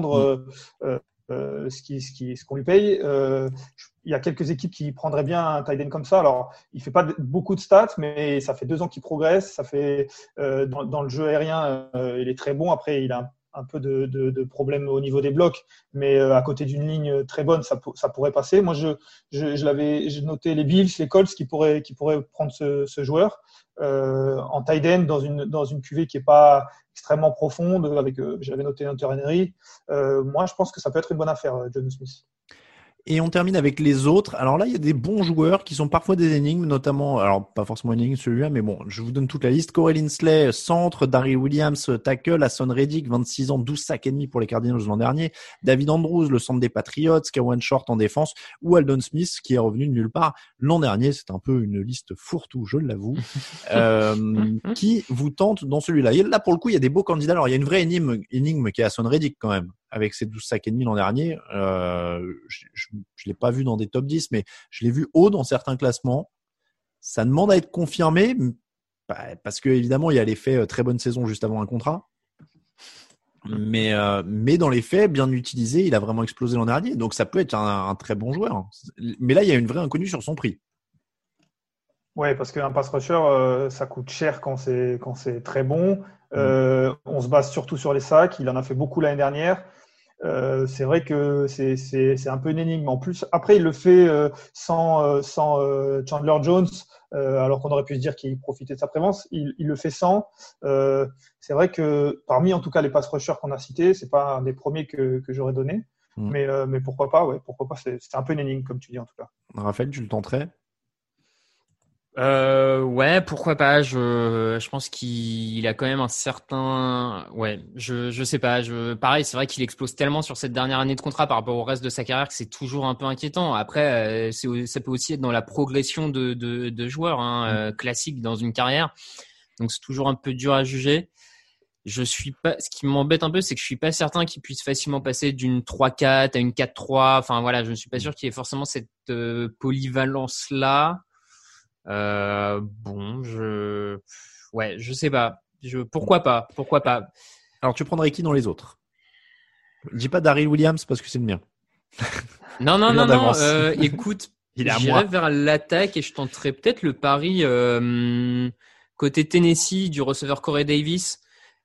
ce qu'on lui paye. Il y a quelques équipes qui prendraient bien un tight end comme ça. Alors, il fait pas beaucoup de stats, mais ça fait 2 ans qu'il progresse. Ça fait dans le jeu aérien, il est très bon. Après, il a peu de problèmes au niveau des blocs, mais à côté d'une ligne très bonne, ça pourrait passer. Moi, j'ai noté les Bills, les Colts qui pourraient prendre ce joueur en tight end dans une cuvée qui est pas extrêmement profonde. J'avais noté Hunter Henry. Moi, je pense que ça peut être une bonne affaire, Jonnu Smith. Et on termine avec les autres. Alors là, il y a des bons joueurs qui sont parfois des énigmes, notamment, alors pas forcément une énigme celui-là, mais bon, je vous donne toute la liste. Corey Linsley, centre, Daryl Williams, tackle, Hassan Reddick, 26 ans, 12 sacs et demi pour les Cardinals l'an dernier, David Andrews, le centre des Patriots, Kawan Short en défense, ou Aldon Smith, qui est revenu de nulle part l'an dernier. C'est un peu une liste fourre-tout, je l'avoue, qui vous tente dans celui-là. Et là, pour le coup, il y a des beaux candidats. Alors, il y a une vraie énigme qui est Hassan Reddick quand même, avec ses 12 sacs et demi l'an dernier. Je l'ai pas vu dans des top 10, mais je l'ai vu haut dans certains classements. Ça demande à être confirmé, parce que évidemment, il y a l'effet très bonne saison juste avant un contrat. Mais dans les faits, bien utilisé, il a vraiment explosé l'an dernier. Donc, ça peut être un très bon joueur. Mais là, il y a une vraie inconnue sur son prix. Ouais, parce qu'un pass rusher, ça coûte cher quand c'est très bon. On se base surtout sur les sacs. Il en a fait beaucoup l'année dernière. C'est vrai que c'est un peu une énigme. En plus, après, il le fait sans Chandler Jones, alors qu'on aurait pu se dire qu'il profitait de sa présence. Il le fait sans. C'est vrai que parmi, en tout cas, les pass rushers qu'on a cités, c'est pas un des premiers que j'aurais donné. Mais pourquoi pas, ouais, pourquoi pas. C'est un peu une énigme, comme tu dis, en tout cas. Raphaël, tu le tenterais? Ouais, pourquoi pas. Je pense qu'il a quand même un certain, ouais, je sais pas. Pareil, c'est vrai qu'il explose tellement sur cette dernière année de contrat par rapport au reste de sa carrière que c'est toujours un peu inquiétant. Après, ça peut aussi être dans la progression de joueurs, classiques dans une carrière. Donc c'est toujours un peu dur à juger. Ce qui m'embête un peu, c'est que je suis pas certain qu'il puisse facilement passer d'une 3-4 à une 4-3. Enfin voilà, je ne suis pas sûr qu'il y ait forcément cette polyvalence-là. Je sais pas. Pourquoi pas. Alors, tu prendrais qui dans les autres? Dis pas Daryl Williams parce que c'est le mien. Non. Écoute, j'irai vers l'attaque et je tenterai peut-être le pari côté Tennessee du receveur Corey Davis,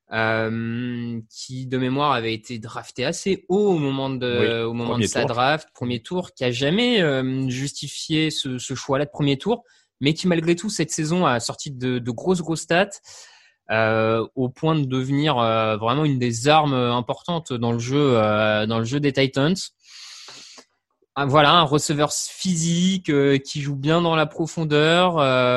qui de mémoire avait été drafté assez haut au moment de sa draft, premier tour, qui a jamais justifié ce choix-là de premier tour, mais qui malgré tout cette saison a sorti de grosses stats, au point de devenir vraiment une des armes importantes dans le jeu des Titans. Voilà, un receveur physique qui joue bien dans la profondeur,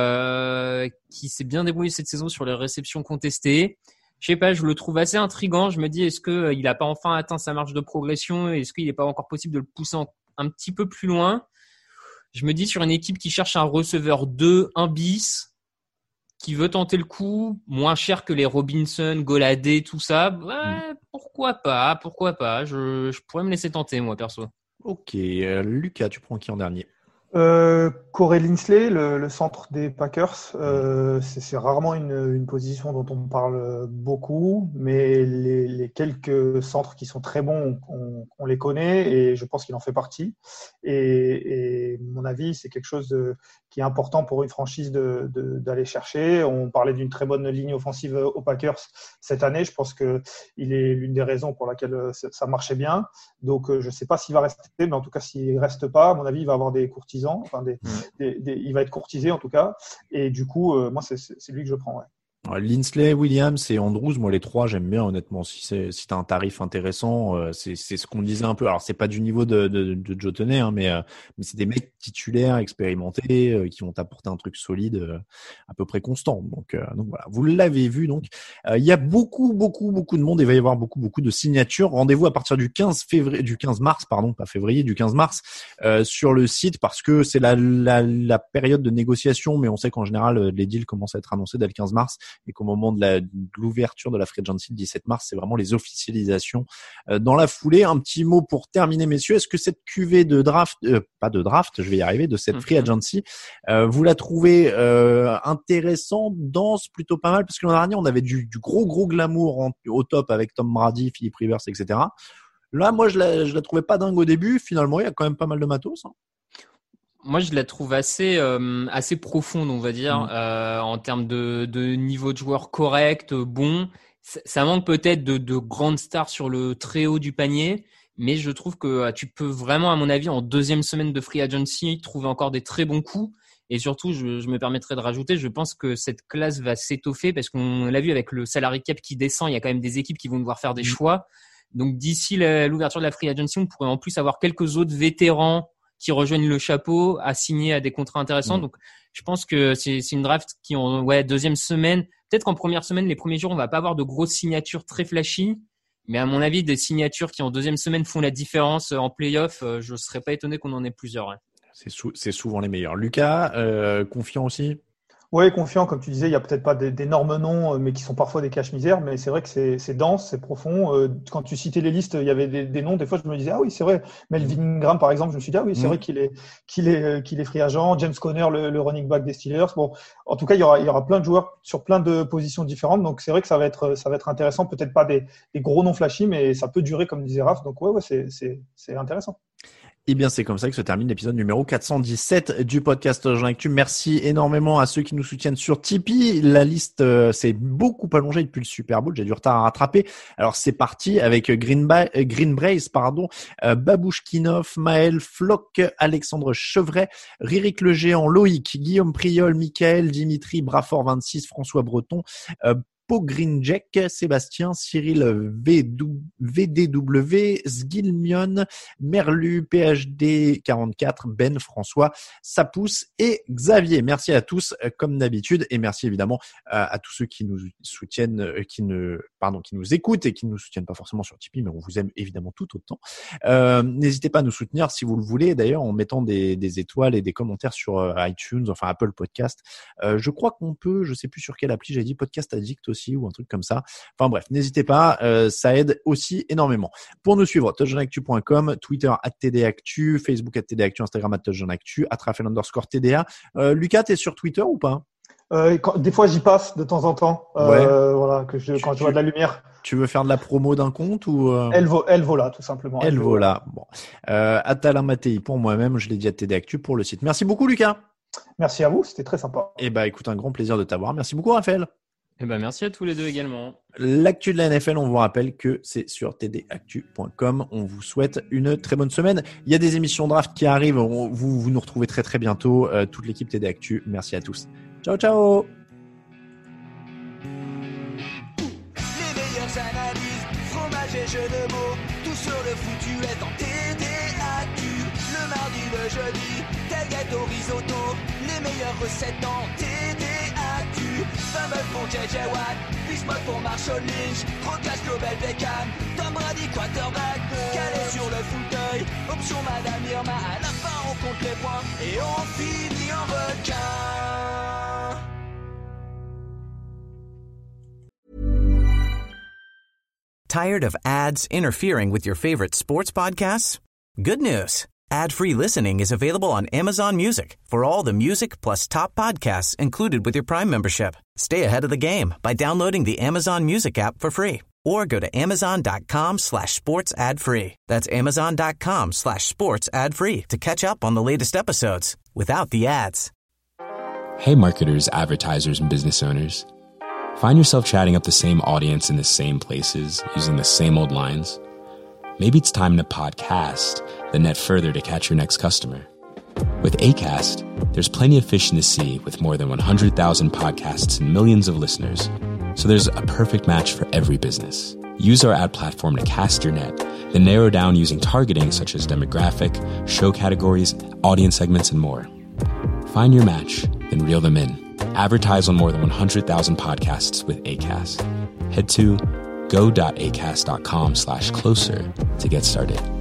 qui s'est bien débrouillé cette saison sur les réceptions contestées. Je sais pas, je le trouve assez intriguant. Je me dis, est-ce que il a pas enfin atteint sa marge de progression? Est-ce qu'il n'est pas encore possible de le pousser un petit peu plus loin? Je me dis, sur une équipe qui cherche un receveur 2, un bis, qui veut tenter le coup, moins cher que les Robinson, Goladé, tout ça, pourquoi pas. Je pourrais me laisser tenter, moi, perso. Ok, Lucas, tu prends qui en dernier? Corey Linsley, le centre des Packers, c'est rarement une position dont on parle beaucoup, mais les quelques centres qui sont très bons, on les connaît et je pense qu'il en fait partie. Et mon avis, c'est quelque chose qui est important pour une franchise d'aller chercher. On parlait d'une très bonne ligne offensive aux Packers cette année. Je pense que il est l'une des raisons pour laquelle ça marchait bien. Donc, je ne sais pas s'il va rester, mais en tout cas, s'il reste pas, à mon avis, il va avoir des courtisans. Enfin, il va être courtisé en tout cas. Et du coup, moi, c'est lui que je prends. Ouais. Linsley, Williams et Andrews, moi les trois j'aime bien honnêtement. Si t'as un tarif intéressant, c'est ce qu'on disait un peu. Alors c'est pas du niveau de Joe Tenay, mais c'est des mecs titulaires, expérimentés, qui vont t'apporter un truc solide, à peu près constant. Donc voilà, vous l'avez vu. Donc il y a beaucoup de monde. Il va y avoir beaucoup de signatures. Rendez-vous à partir du 15 mars, sur le site parce que c'est la période de négociation. Mais on sait qu'en général les deals commencent à être annoncés dès le 15 mars. Et qu'au moment de l'ouverture de la free agency le 17 mars, c'est vraiment les officialisations dans la foulée. Un petit mot pour terminer, messieurs. Est-ce que cette cuvée de draft, de cette free agency, vous la trouvez intéressante, dense, plutôt pas mal? Parce que l'an dernier, on avait du gros glamour au top avec Tom Brady, Philip Rivers, etc. Là, moi, je la trouvais pas dingue au début. Finalement, il y a quand même pas mal de matos. Moi, je la trouve assez profonde, on va dire, en termes de niveau de joueur correct, bon. ça manque peut-être de grandes stars sur le très haut du panier, mais je trouve que tu peux vraiment, à mon avis, en deuxième semaine de free agency, trouver encore des très bons coups. Et surtout, je me permettrai de rajouter, je pense que cette classe va s'étoffer parce qu'on l'a vu avec le salary cap qui descend, il y a quand même des équipes qui vont devoir faire des choix. Donc d'ici l'ouverture de la free agency, on pourrait en plus avoir quelques autres vétérans qui rejoignent le chapeau à signer à des contrats intéressants. Donc je pense que c'est une draft qui en deuxième semaine, peut-être qu'en première semaine, les premiers jours, on va pas avoir de grosses signatures très flashy, mais à mon avis, des signatures qui en deuxième semaine font la différence en playoff, je serais pas étonné qu'on en ait plusieurs. Ouais. C'est souvent les meilleurs. Lucas, confiant aussi? Oui, confiant, comme tu disais, il n'y a peut-être pas d'énormes noms, mais qui sont parfois des cache-misères, mais c'est vrai que c'est dense, c'est profond. Quand tu citais les listes, il y avait des noms, des fois je me disais, ah oui, c'est vrai, Melvin Ingram par exemple, je me suis dit, ah oui, c'est vrai qu'il est free agent, James Conner, le running back des Steelers. Bon, en tout cas, il y aura plein de joueurs sur plein de positions différentes, donc c'est vrai que ça va être intéressant, peut-être pas des gros noms flashy, mais ça peut durer, comme disait Raph, donc ouais, c'est intéressant. Eh bien, c'est comme ça que se termine l'épisode numéro 417 du podcast Touchdown Actu. Merci énormément à ceux qui nous soutiennent sur Tipeee. La liste s'est beaucoup allongée depuis le Super Bowl. J'ai du retard à rattraper. Alors, c'est parti avec Green Brace, Babouchkinov, Maël, Flock, Alexandre Chevret, Ririk le Géant, Loïc, Guillaume Priol, Michael, Dimitri, Brafort 26, François Breton, Pogrinjek, Sébastien, Cyril VDW, Sgilmion, Merlu, PHD 44, Ben, François, Sapousse et Xavier. Merci à tous comme d'habitude et merci évidemment à tous ceux qui nous soutiennent, qui nous écoutent et qui ne nous soutiennent pas forcément sur Tipeee, mais on vous aime évidemment tout autant. N'hésitez pas à nous soutenir si vous le voulez, d'ailleurs en mettant des étoiles et des commentaires sur iTunes, enfin Apple Podcast. Je crois qu'on peut, je sais plus sur quelle appli, j'ai dit Podcast Addict aussi ou un truc comme ça. Enfin bref, n'hésitez pas, ça aide aussi énormément. Pour nous suivre, touchdownactu.com, Twitter @tdactu, Facebook @tdactu, Instagram @touchdownactu, @Raphaël_TDA. Lucas, t'es sur Twitter ou pas? Des fois, j'y passe de temps en temps. Voilà, quand je vois de la lumière. Tu veux faire de la promo d'un compte ou Elvola, tout simplement. Elvola. Bon. Atala Mattei pour moi-même, je l'ai dit à TDActu pour le site. Merci beaucoup, Lucas. Merci à vous, c'était très sympa. Eh ben, écoute, un grand plaisir de t'avoir. Merci beaucoup, Raphaël. Eh ben, merci à tous les deux également. L'actu de la NFL, on vous rappelle que c'est sur tdactu.com. On vous souhaite une très bonne semaine. Il y a des émissions draft qui arrivent. Vous nous retrouvez très très bientôt. Toute l'équipe TD Actu. Merci à tous. Ciao, ciao. Les meilleures analyses, fromage et jeux de mots. Tout sur le foutu est en TD Actu. Le mardi, le jeudi, tailgate au risotto. Les meilleures recettes en TD Actu. Fumble pour JJ Watt, Bismuth pour Marshall Lynch, Rocas Global Beckham, Tom Brady quarterback, calé sur le fauteuil, option Madame Irma, à la fin on compte les points et on finit en requin. Tired of ads interfering with your favorite sports podcasts? Good news. Ad-free listening is available on Amazon Music for all the music plus top podcasts included with your Prime membership. Stay ahead of the game by downloading the Amazon Music app for free or go to amazon.com/sports ad free. That's amazon.com/sports ad free to catch up on the latest episodes without the ads. Hey marketers, advertisers, and business owners. Find yourself chatting up the same audience in the same places using the same old lines? Maybe it's time to podcast, then net further to catch your next customer. With Acast, there's plenty of fish in the sea with more than 100,000 podcasts and millions of listeners. So there's a perfect match for every business. Use our ad platform to cast your net, then narrow down using targeting such as demographic, show categories, audience segments, and more. Find your match, then reel them in. Advertise on more than 100,000 podcasts with Acast. Head to go.acast.com/closer to get started.